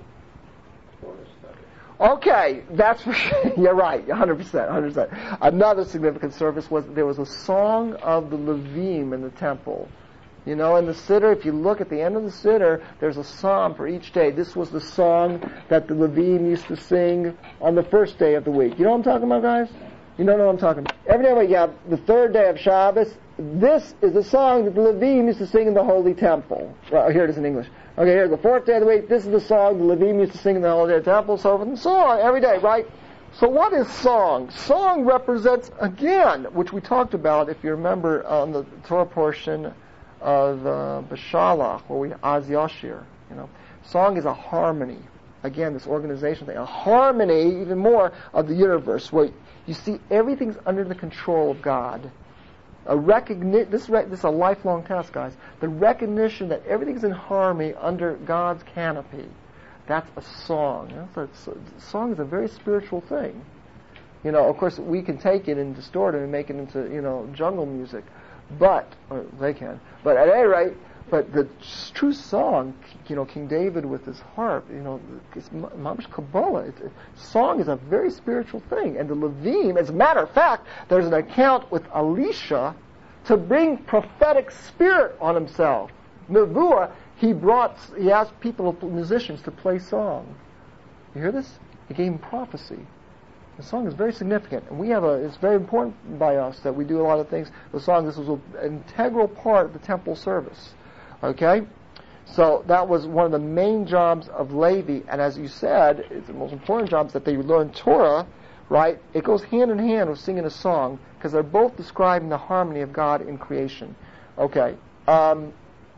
Okay, that's for sure. You're right, one hundred percent, one hundred percent. Another significant service was there was a song of the Levim in the temple. You know, in the Siddur, if you look at the end of the Siddur, there's a psalm for each day. This was the song that the Levim used to sing on the first day of the week. You know what I'm talking about, guys? You don't know what I'm talking about. Every day we have the third day of Shabbos. This is the song that the Levim used to sing in the Holy Temple. Well, here it is in English. Okay, here's the fourth day of the week. This is the song the Levim used to sing in the Holy Temple. So, and so on, every day, right? So what is song? Song represents, again, which we talked about, if you remember, on the Torah portion of uh, Beshalach, where we, Az Yashir, you know. Song is a harmony. Again, this organization thing. A harmony, even more, of the universe, where you see everything's under the control of God. A recogni- this, re- this is a lifelong task, guys. The recognition that everything's in harmony under God's canopy. That's a song. That's a, song is a very spiritual thing. You know, of course, we can take it and distort it and make it into, you know, jungle music. But, or they can. But at any rate, but the true song, you know, King David with his harp, you know, it's mamash Kabbalah. It's, song is a very spiritual thing. And the Levim, as a matter of fact, there's an account with Elisha to bring prophetic spirit on himself. Nevuah, he brought, he asked people, musicians, to play song. You hear this? He gave him prophecy. The song is very significant, and we have a. It's very important by us that we do a lot of things. The song, this was an integral part of the temple service. Okay, so that was one of the main jobs of Levi, and as you said, it's the most important jobs that they learn Torah. Right? It goes hand in hand with singing a song because they're both describing the harmony of God in creation. Okay. Um,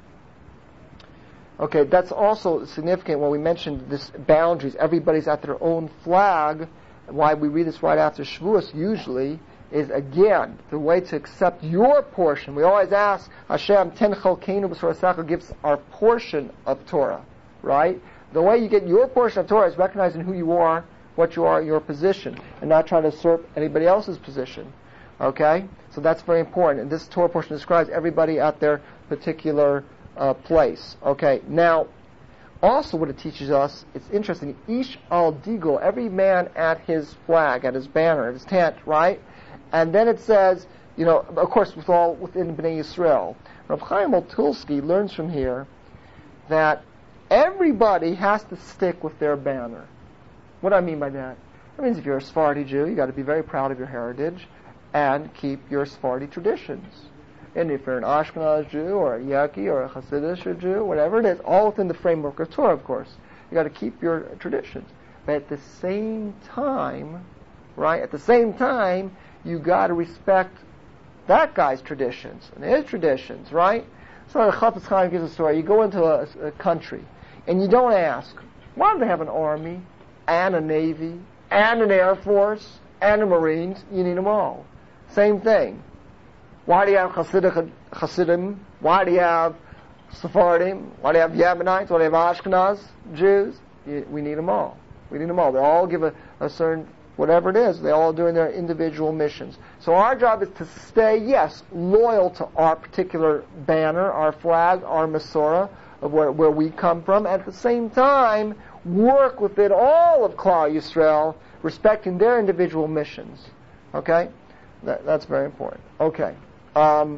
okay, that's also significant when we mentioned this boundaries. Everybody's at their own flag. Why we read this right after Shavuos usually is, again, the way to accept your portion. We always ask, Hashem, ten chalkeinu b'sorasecha, gives our portion of Torah, right? The way you get your portion of Torah is recognizing who you are, what you are, your position, and not trying to usurp anybody else's position. Okay? So that's very important. And this Torah portion describes everybody at their particular uh, place. Okay? Now, also what it teaches us, it's interesting, Ish al Digul, every man at his flag, at his banner, at his tent, right? And then it says, you know, of course, with all within Bnei Yisrael. Rav Chaim Oltulsky learns from here that everybody has to stick with their banner. What do I mean by that? That means if you're a Sephardi Jew, you got to be very proud of your heritage and keep your Sephardi traditions. And if you're an Ashkenaz Jew or a Yaki or a Hasidic Jew, whatever it is, all within the framework of Torah, of course, you got to keep your traditions. But at the same time, right? At the same time, you got to respect that guy's traditions and his traditions, right? So the Chafetz Chaim gives a story. You go into a, a country and you don't ask, why do they have an army and a navy and an air force and a marines? You need them all. Same thing. Why do you have Hasidic, Hasidim? Why do you have Sephardim? Why do you have Yemenites? Why do you have Ashkenaz Jews? You, we need them all. We need them all. They all give a, a certain, whatever it is, they're all doing their individual missions. So our job is to stay, yes, loyal to our particular banner, our flag, our Masorah, of where, where we come from. At the same time, work within all of Klal Yisrael, respecting their individual missions. Okay? That, that's very important. Okay. Um,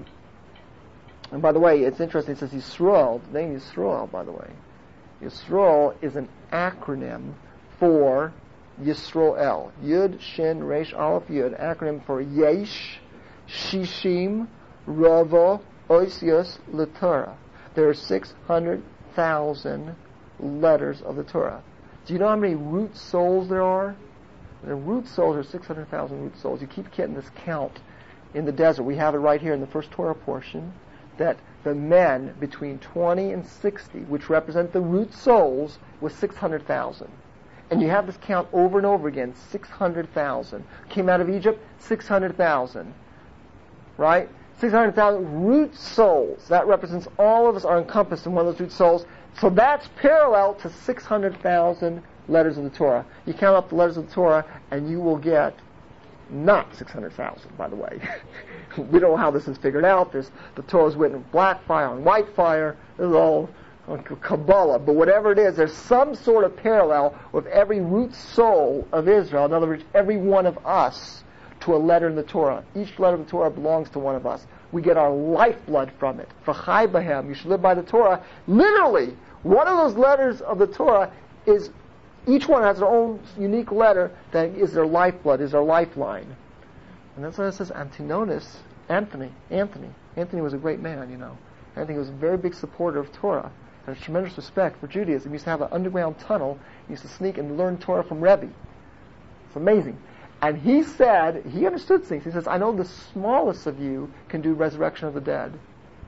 and by the way, it's interesting, it says Yisrael, the name Yisrael, by the way. Yisrael is an acronym for Yisrael. Yud, Shin, Resh, Aleph, Yud. Acronym for Yesh, Shishim, Rava, Oisios, L'Torah. There are six hundred thousand letters of the Torah. Do you know how many root souls there are? The root souls are six hundred thousand root souls. You keep getting this count in the desert. We have it right here in the first Torah portion, that the men between twenty and sixty, which represent the root souls, was six hundred thousand. And you have this count over and over again, six hundred thousand. Came out of Egypt, six hundred thousand. Right? six hundred thousand root souls. That represents all of us are encompassed in one of those root souls. So that's parallel to six hundred thousand letters of the Torah. You count up the letters of the Torah, and you will get not six hundred thousand, by the way. We don't know how this is figured out. There's the Torah is written in black fire and white fire. This is all Kabbalah. But whatever it is, there's some sort of parallel with every root soul of Israel. In other words, every one of us to a letter in the Torah. Each letter of the Torah belongs to one of us. We get our lifeblood from it. V'chai b'hem, you should live by the Torah. Literally, one of those letters of the Torah is, each one has their own unique letter that is their lifeblood, is their lifeline. And that's why it says Antigonus, Anthony, Anthony. Anthony was a great man, you know. Anthony was a very big supporter of Torah. Had a tremendous respect for Judaism. He used to have an underground tunnel. He used to sneak and learn Torah from Rebbe. It's amazing. And he said, he understood things. He says, I know the smallest of you can do resurrection of the dead.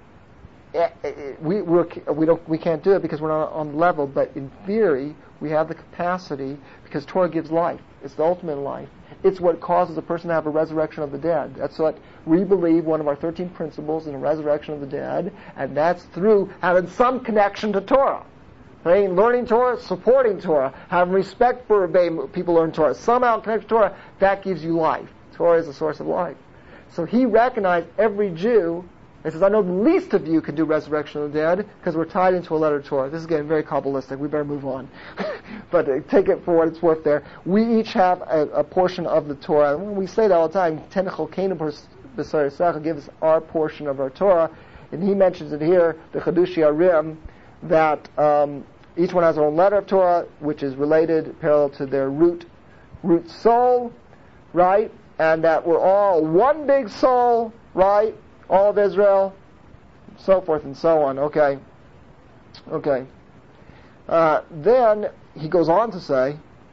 We we're, we don't we can't do it because we're not on the level, but in theory we have the capacity because Torah gives life. It's the ultimate life. It's what causes a person to have a resurrection of the dead. That's what we believe, one of our thirteen principles in a resurrection of the dead, and that's through having some connection to Torah. Right? Learning Torah, supporting Torah, having respect for people who learn Torah, somehow connect to Torah, that gives you life. Torah is the source of life. So he recognized every Jew. He says, I know the least of you can do resurrection of the dead because we're tied into a letter of Torah. This is getting very Kabbalistic. We better move on. But uh, take it for what it's worth there. We each have a, a portion of the Torah. And we say that all the time. Ten chalkeinu b'sorasecha, give us our portion of our Torah. And he mentions it here, the Chedushi Arim, that um, each one has their own letter of Torah, which is related, parallel to their root, root soul, right? And that we're all one big soul, right? All of Israel, so forth and so on. Okay. Okay. Uh, then he goes on to say,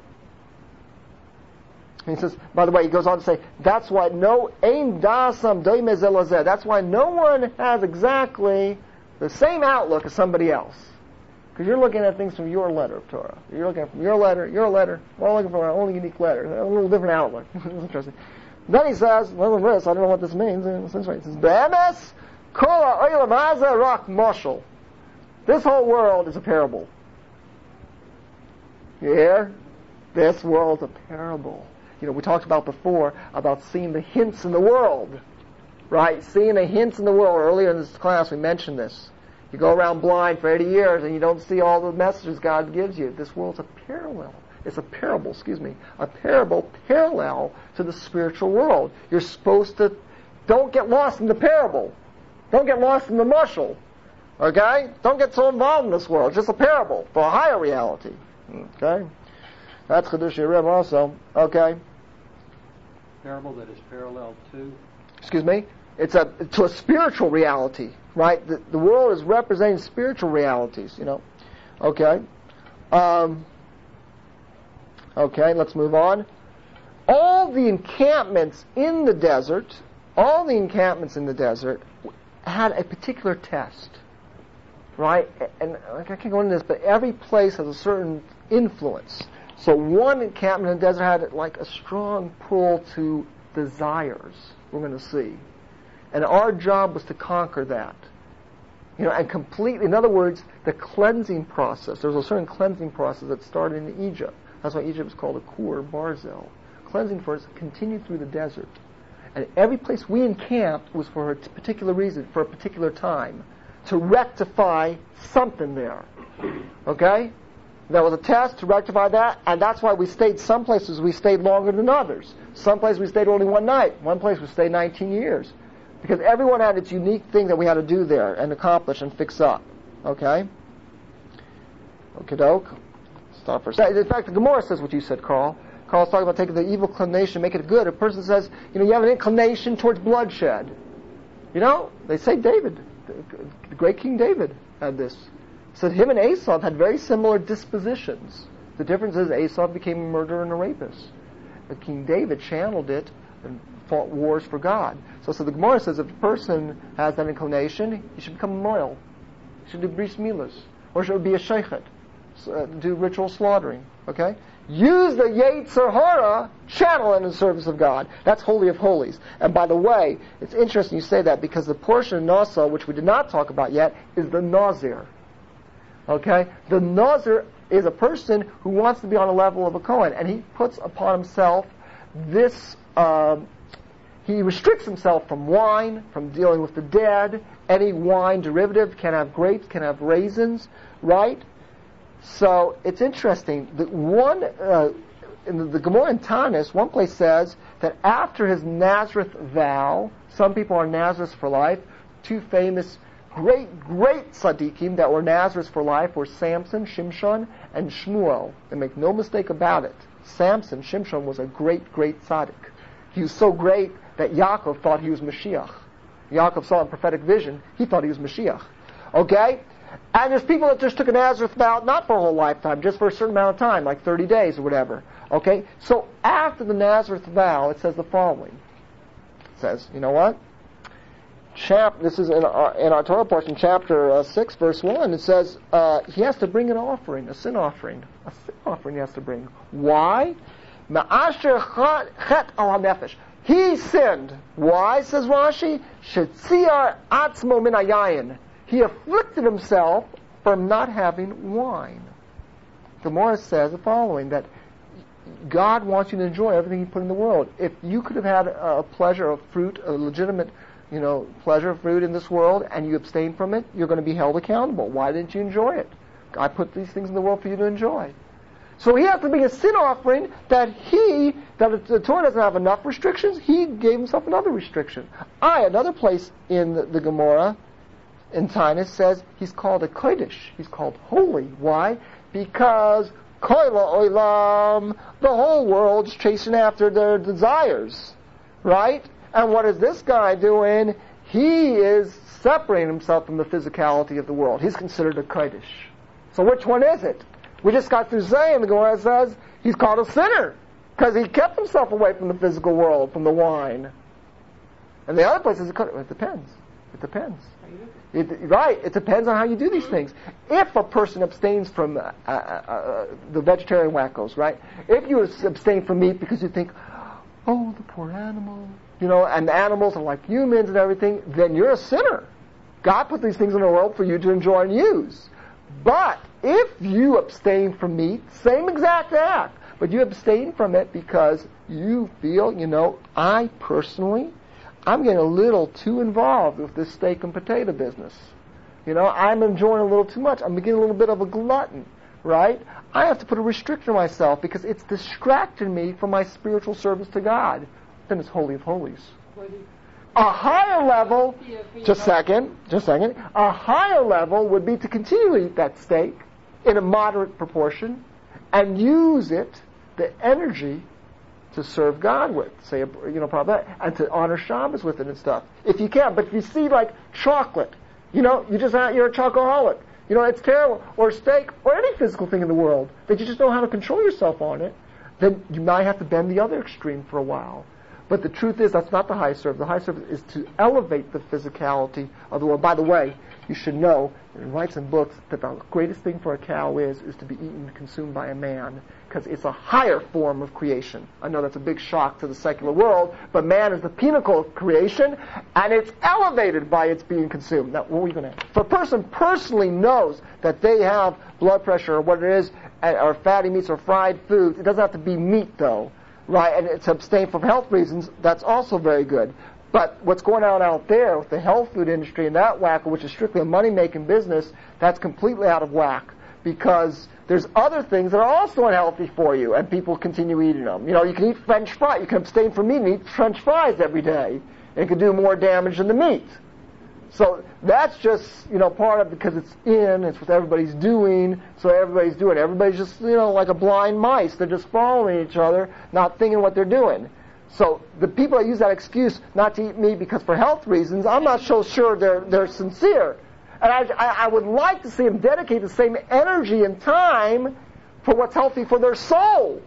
he says, by the way, he goes on to say, that's why no ein dasam doimeh zeh lezeh. That's why no one has exactly the same outlook as somebody else. Because you're looking at things from your letter of Torah. You're looking at from your letter, your letter. We're all looking for our own unique letter. A little different outlook. It's interesting. Then he says, well, this, I don't know what this means. He says, Be'emes kol ha'olam hazeh rak mashal. This whole world is a parable. You hear? This world's a parable. You know, we talked about before about seeing the hints in the world. Right? Seeing the hints in the world. Earlier in this class we mentioned this. You go around blind for eighty years and you don't see all the messages God gives you. This world's a parallel. It's a parable, excuse me. A parable parallel to the spiritual world. You're supposed to, don't get lost in the parable. Don't get lost in the mushal. Okay? Don't get so involved in this world. It's just a parable for a higher reality. Okay? That's Chidush Yerim also. Okay? Parable that is parallel to? Excuse me? It's a to a spiritual reality, right? The, the world is representing spiritual realities, you know. Okay? Um, okay, let's move on. All the encampments in the desert, all the encampments in the desert had a particular test. Right? And I can't go into this, but every place has a certain influence. So one encampment in the desert had like a strong pull to desires, we're going to see. And our job was to conquer that. You know, and completely, in other words, the cleansing process. There was a certain cleansing process that started in Egypt. That's why Egypt is called a Kur Barzel. Cleansing process continued through the desert. And every place we encamped was for a particular reason, for a particular time, to rectify something there. Okay? There was a test to rectify that, and that's why we stayed, some places we stayed longer than others. Some places we stayed only one night. One place we stayed nineteen years. Because everyone had its unique thing that we had to do there and accomplish and fix up. Okay? Okie doke. Stop for a second. In fact, the Gemara says what you said, Carl. Carl's talking about taking the evil inclination, make it good. A person says, you know, you have an inclination towards bloodshed. You know, they say David, the great King David, had this. Said him and Esau had very similar dispositions. The difference is Esau became a murderer and a rapist. But King David channeled it and fought wars for God. So, so the Gemara says if a person has that inclination, he should become a moil. He should do bris milas. Or should be a sheikhet. Uh, do ritual slaughtering. Okay? Use the Yetzer Hara, channel it in the service of God. That's Holy of Holies. And by the way, it's interesting you say that because the portion of Nasa, which we did not talk about yet, is the Nazir. Okay? The Nazir is a person who wants to be on a level of a Kohen, and he puts upon himself this, uh, he restricts himself from wine, from dealing with the dead. Any wine derivative can have grapes, can have raisins, right? So it's interesting that one, uh, in the, the Gemara in Tanis, one place says that after his Nazareth vow, some people are Nazareth for life. Two famous, great, great tzaddikim that were Nazareth for life were Samson, Shimshon, and Shmuel. And make no mistake about it, Samson, Shimshon, was a great, great tzaddik. He was so great that Yaakov thought he was Mashiach. Yaakov saw in prophetic vision, he thought he was Mashiach. Okay? And there's people that just took a Nazareth vow, not for a whole lifetime, just for a certain amount of time, like thirty days or whatever. Okay? So after the Nazareth vow, it says the following. It says, you know what? Chap- this is in our, in our Torah portion, chapter uh, six, verse one. It says uh, he has to bring an offering, a sin offering. A sin offering he has to bring. Why? Ma'asher chet al hanefesh. He sinned. Why, says Rashi? Shetziar atzmo min hayayin. He afflicted himself from not having wine. The Gemara says the following, that God wants you to enjoy everything He put in the world. If you could have had a pleasure of fruit, a legitimate, you know, pleasure of fruit in this world, and you abstain from it, you're going to be held accountable. Why didn't you enjoy it? God put these things in the world for you to enjoy. So he has to bring a sin offering that he, that the Torah doesn't have enough restrictions, he gave himself another restriction. I, another place in the, the Gemara, in Tainus, says he's called a Kodesh. He's called holy. Why? Because Koila Oilam, the whole world's chasing after their desires. Right? And what is this guy doing? He is separating himself from the physicality of the world. He's considered a Kodesh. So which one is it? We just got through saying, the Gemara says, he's called a sinner because he kept himself away from the physical world, from the wine. And the other place is, it depends. It depends. It, right, it depends on how you do these things. If a person abstains from uh, uh, uh, the vegetarian wackos, right? If you abstain from meat because you think, oh, the poor animal, you know, and the animals are like humans and everything, then you're a sinner. God put these things in the world for you to enjoy and use. But if you abstain from meat, same exact act, but you abstain from it because you feel, you know, I personally, I'm getting a little too involved with this steak and potato business. You know, I'm enjoying a little too much. I'm getting a little bit of a glutton, right? I have to put a restriction on myself because it's distracting me from my spiritual service to God. Then it's Holy of Holies. A higher level, just a second, just a second, a higher level would be to continue to eat that steak in a moderate proportion and use it, the energy, to serve God with, say, you know, probably, and to honor Shabbos with it and stuff. If you can, but if you see like chocolate, you know, you just, you're a chocoholic, you know, it's terrible, or steak, or any physical thing in the world, that you just know how to control yourself on it, then you might have to bend the other extreme for a while. But the truth is, that's not the high service. The high service is to elevate the physicality of the world. By the way, you should know, it writes in books, that the greatest thing for a cow is, is to be eaten and consumed by a man, because it's a higher form of creation. I know that's a big shock to the secular world, but man is the pinnacle of creation, and it's elevated by its being consumed. Now, what are we going to? If a person personally knows that they have blood pressure or what it is, or fatty meats or fried foods, it doesn't have to be meat, though. Right, and it's abstain from health reasons, that's also very good. But what's going on out there with the health food industry and that whack, which is strictly a money-making business, that's completely out of whack. Because there's other things that are also unhealthy for you, and people continue eating them. You know, you can eat French fries, you can abstain from meat and eat French fries every day. And it can do more damage than the meat. So that's just, you know, part of it because it's in, it's what everybody's doing, so everybody's doing it. Everybody's just, you know, like a blind mice. They're just following each other, not thinking what they're doing. So the people that use that excuse not to eat meat because for health reasons, I'm not so sure they're they're sincere. And I, I, I would like to see them dedicate the same energy and time for what's healthy for their soul.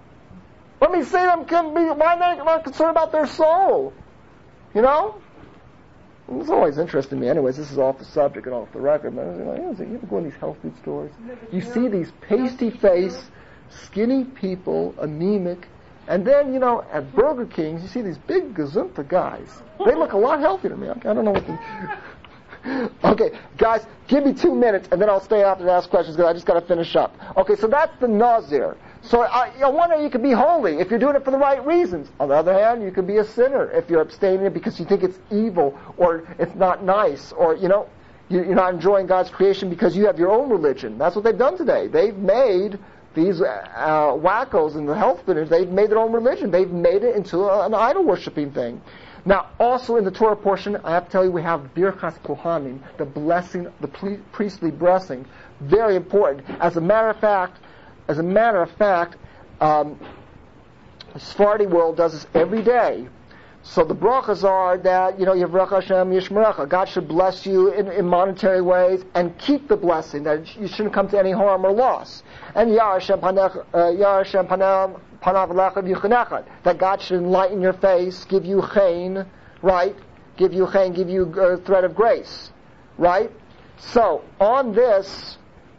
Let me see them can be, why are they not concerned about their soul? You know? It's always interested me. Anyways, this is off the subject and off the record. But I was like, you ever go in these health food stores? You see these pasty-faced, skinny people, anemic, and then, you know, at Burger Kings, you see these big gazumpa guys. They look a lot healthier to me. I don't know what to... Okay, guys, give me two minutes, and then I'll stay after to ask questions, because I just got to finish up. Okay, so that's the Nazir. So I, I wonder, you could be holy if you're doing it for the right reasons. On the other hand, you could be a sinner if you're abstaining it because you think it's evil or it's not nice, or, you know, you're not enjoying God's creation because you have your own religion. That's what they've done today. They've made these uh, wackos in the health business, they've made their own religion. They've made it into a, an idol-worshipping thing. Now, also in the Torah portion, I have to tell you, we have Birchas Kohanim, the blessing, the priestly blessing. Very important. As a matter of fact, As a matter of fact, um, Sephardi world does this every day. So the brachas are that, you know, Yivrach Hashem Yishmerecha. God should bless you in, in monetary ways and keep the blessing, that you shouldn't come to any harm or loss. And Yar Hashem Panav Lecha V'Yichanecha, that God should enlighten your face, give you chen, right? Give you chen, give you a thread of grace, right? So, on this...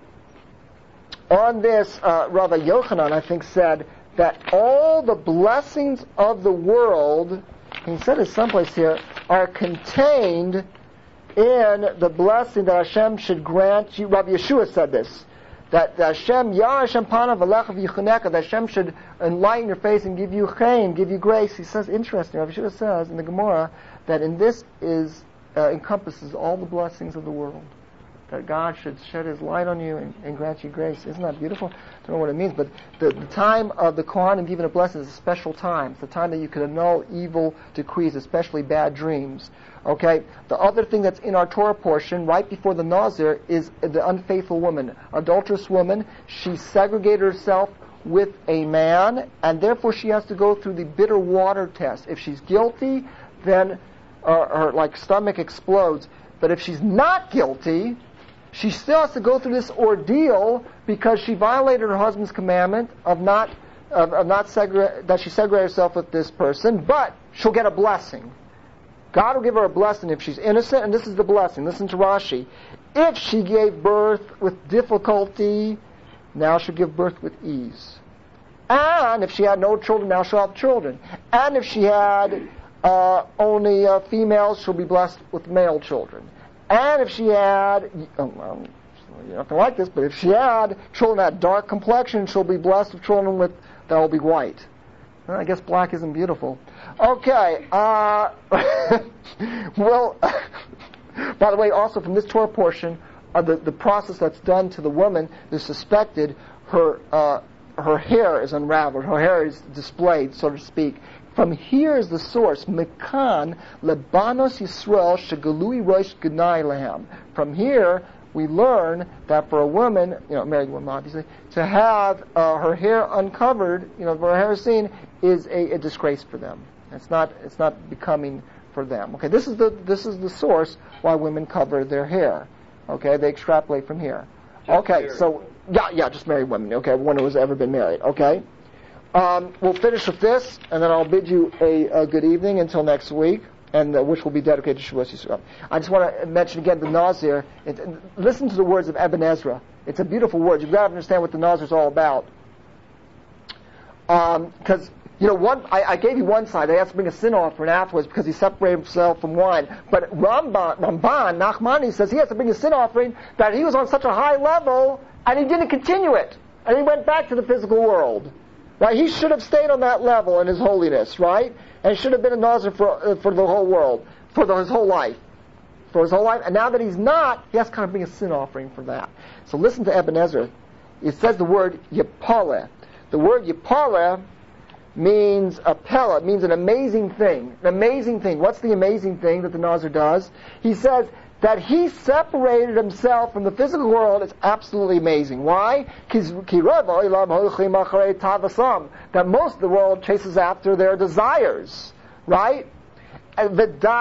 On this, uh, Rabbi Yochanan, I think, said that all the blessings of the world, he said it someplace here, are contained in the blessing that Hashem should grant you. Rabbi Yeshua said this, that Hashem, Yar Hashem Panav Alecha V'Yichanecha, that Hashem should enlighten your face and give you chen, give you grace. He says, interesting, Rabbi Yeshua says in the Gemara, that in this is uh, encompasses all the blessings of the world. That God should shed His light on you and, and grant you grace. Isn't that beautiful? I don't know what it means, but the, the time of the Kohanim giving a blessing is a special time. It's the time that you can annul evil decrees, especially bad dreams. Okay? The other thing that's in our Torah portion, right before the Nazir, is the unfaithful woman. Adulterous woman, she segregated herself with a man, and therefore she has to go through the bitter water test. If she's guilty, then uh, her like stomach explodes. But if she's not guilty, she still has to go through this ordeal because she violated her husband's commandment of not of, of not segre- that she segregated herself with this person, but she'll get a blessing. God will give her a blessing if she's innocent, and this is the blessing. Listen to Rashi. If she gave birth with difficulty, now she'll give birth with ease. And if she had no children, now she'll have children. And if she had uh, only uh, females, she'll be blessed with male children. And if she had, um, um, you don't have to like this, but if she had children that had dark complexion, she'll be blessed with children with that will be white. Well, I guess black isn't beautiful. Okay. Uh, well, by the way, also from this Torah portion, uh, the the process that's done to the woman who's suspected, her uh, her hair is unraveled, her hair is displayed, so to speak. From here is the source. Mekan lebanos Yisrael shegalui rosh gnai lehem. From here, we learn that for a woman, you know, married woman obviously, to have uh, her hair uncovered, you know, for her hair seen, is a, a disgrace for them. It's not. It's not becoming for them. Okay, this is the this is the source why women cover their hair. Okay, they extrapolate from here. Just okay, married. so yeah, yeah, just married women. Okay, one who has ever been married. Okay. Um, we'll finish with this, and then I'll bid you a, a good evening until next week, and uh, which will be dedicated to Shavuos Yisrael. I just want to mention again the Nazir. It, listen to the words of Ibn Ezra. It's a beautiful word. You've got to understand what the Nazir is all about. Because, um, you know, one I, I gave you one side. They asked to bring a sin offering afterwards because he separated himself from wine. But Ramban, Ramban Nachmani says he has to bring a sin offering that he was on such a high level, and he didn't continue it. And he went back to the physical world. Right, he should have stayed on that level in his holiness, right? And should have been a Nazir for uh, for the whole world, for the, his whole life, for his whole life. And now that he's not, he has to kind of bring a sin offering for that. So listen to Ibn Ezra. It says the word Yipaleh. The word Yipaleh means a pella, it means an amazing thing. An amazing thing. What's the amazing thing that the Nazir does? He says that he separated himself from the physical world is absolutely amazing. Why? That most of the world chases after their desires, right? Know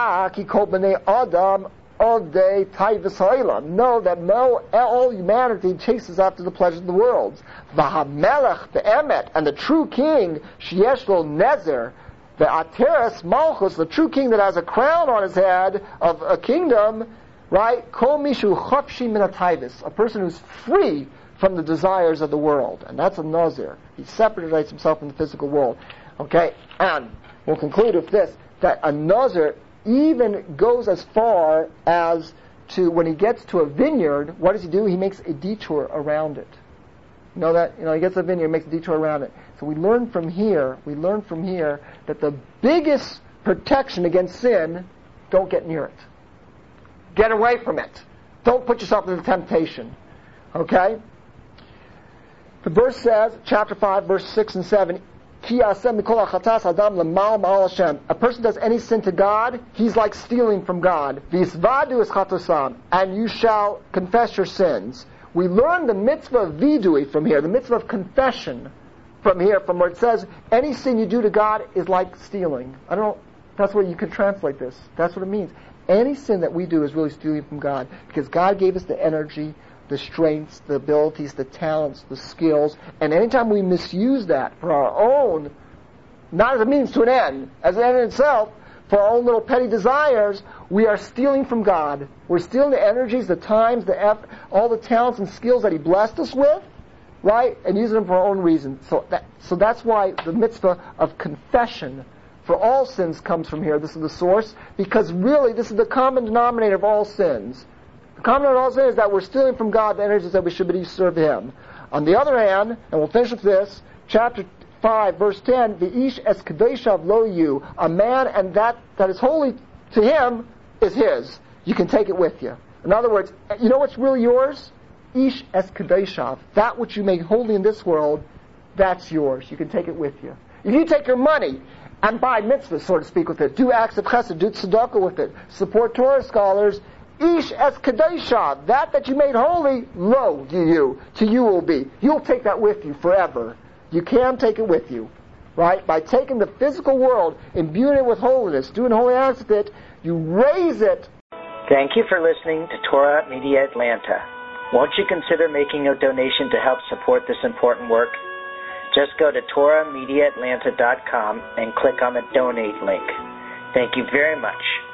that all humanity chases after the pleasures of the world. And the true king, the Ateres Malchus, the true king that has a crown on his head of a kingdom, right? Kol mishu chopshi min hatayvis, a person who's free from the desires of the world, and that's a Nazir. He separates himself from the physical world. Okay, and we'll conclude with this: that a Nazir even goes as far as to when he gets to a vineyard. What does he do? He makes a detour around it. You know that? You know, he gets to a vineyard, makes a detour around it. So we learn from here. We learn from here that the biggest protection against sin: don't get near it. Get away from it. Don't put yourself into temptation. Okay? The verse says, chapter five, verse six and seven, a person does any sin to God, he's like stealing from God. And you shall confess your sins. We learn the mitzvah of vidui from here, the mitzvah of confession from here, from where it says, any sin you do to God is like stealing. I don't know, that's where you can translate this. That's what it means. Any sin that we do is really stealing from God, because God gave us the energy, the strengths, the abilities, the talents, the skills, and anytime we misuse that for our own, not as a means to an end, as an end in itself, for our own little petty desires, we are stealing from God. We're stealing the energies, the times, the effort, all the talents and skills that He blessed us with, right, and using them for our own reasons. So that, so that's why the mitzvah of confession for all sins comes from here. This is the source, because really this is the common denominator of all sins. The common denominator of all sins is that we're stealing from God the energies that we should be to serve Him. On the other hand, and we'll finish with this, chapter five, verse ten, V'ish es kadeshav lo yu, a man and that that is holy to him is his. You can take it with you. In other words, you know what's really yours? Ish es kadeshav, that which you make holy in this world, that's yours. You can take it with you. If you take your money and buy mitzvahs, so to speak, with it, do acts of chesed, do tzedakah with it, support Torah scholars, ish es kadeshav, that that you made holy, lo to you, to you will be. You'll take that with you forever. You can take it with you, right? By taking the physical world, imbuing it with holiness, doing holy acts with it, you raise it. Thank you for listening to Torah Media Atlanta. Won't you consider making a donation to help support this important work? Just go to Torah Media Atlanta dot com and click on the donate link. Thank you very much.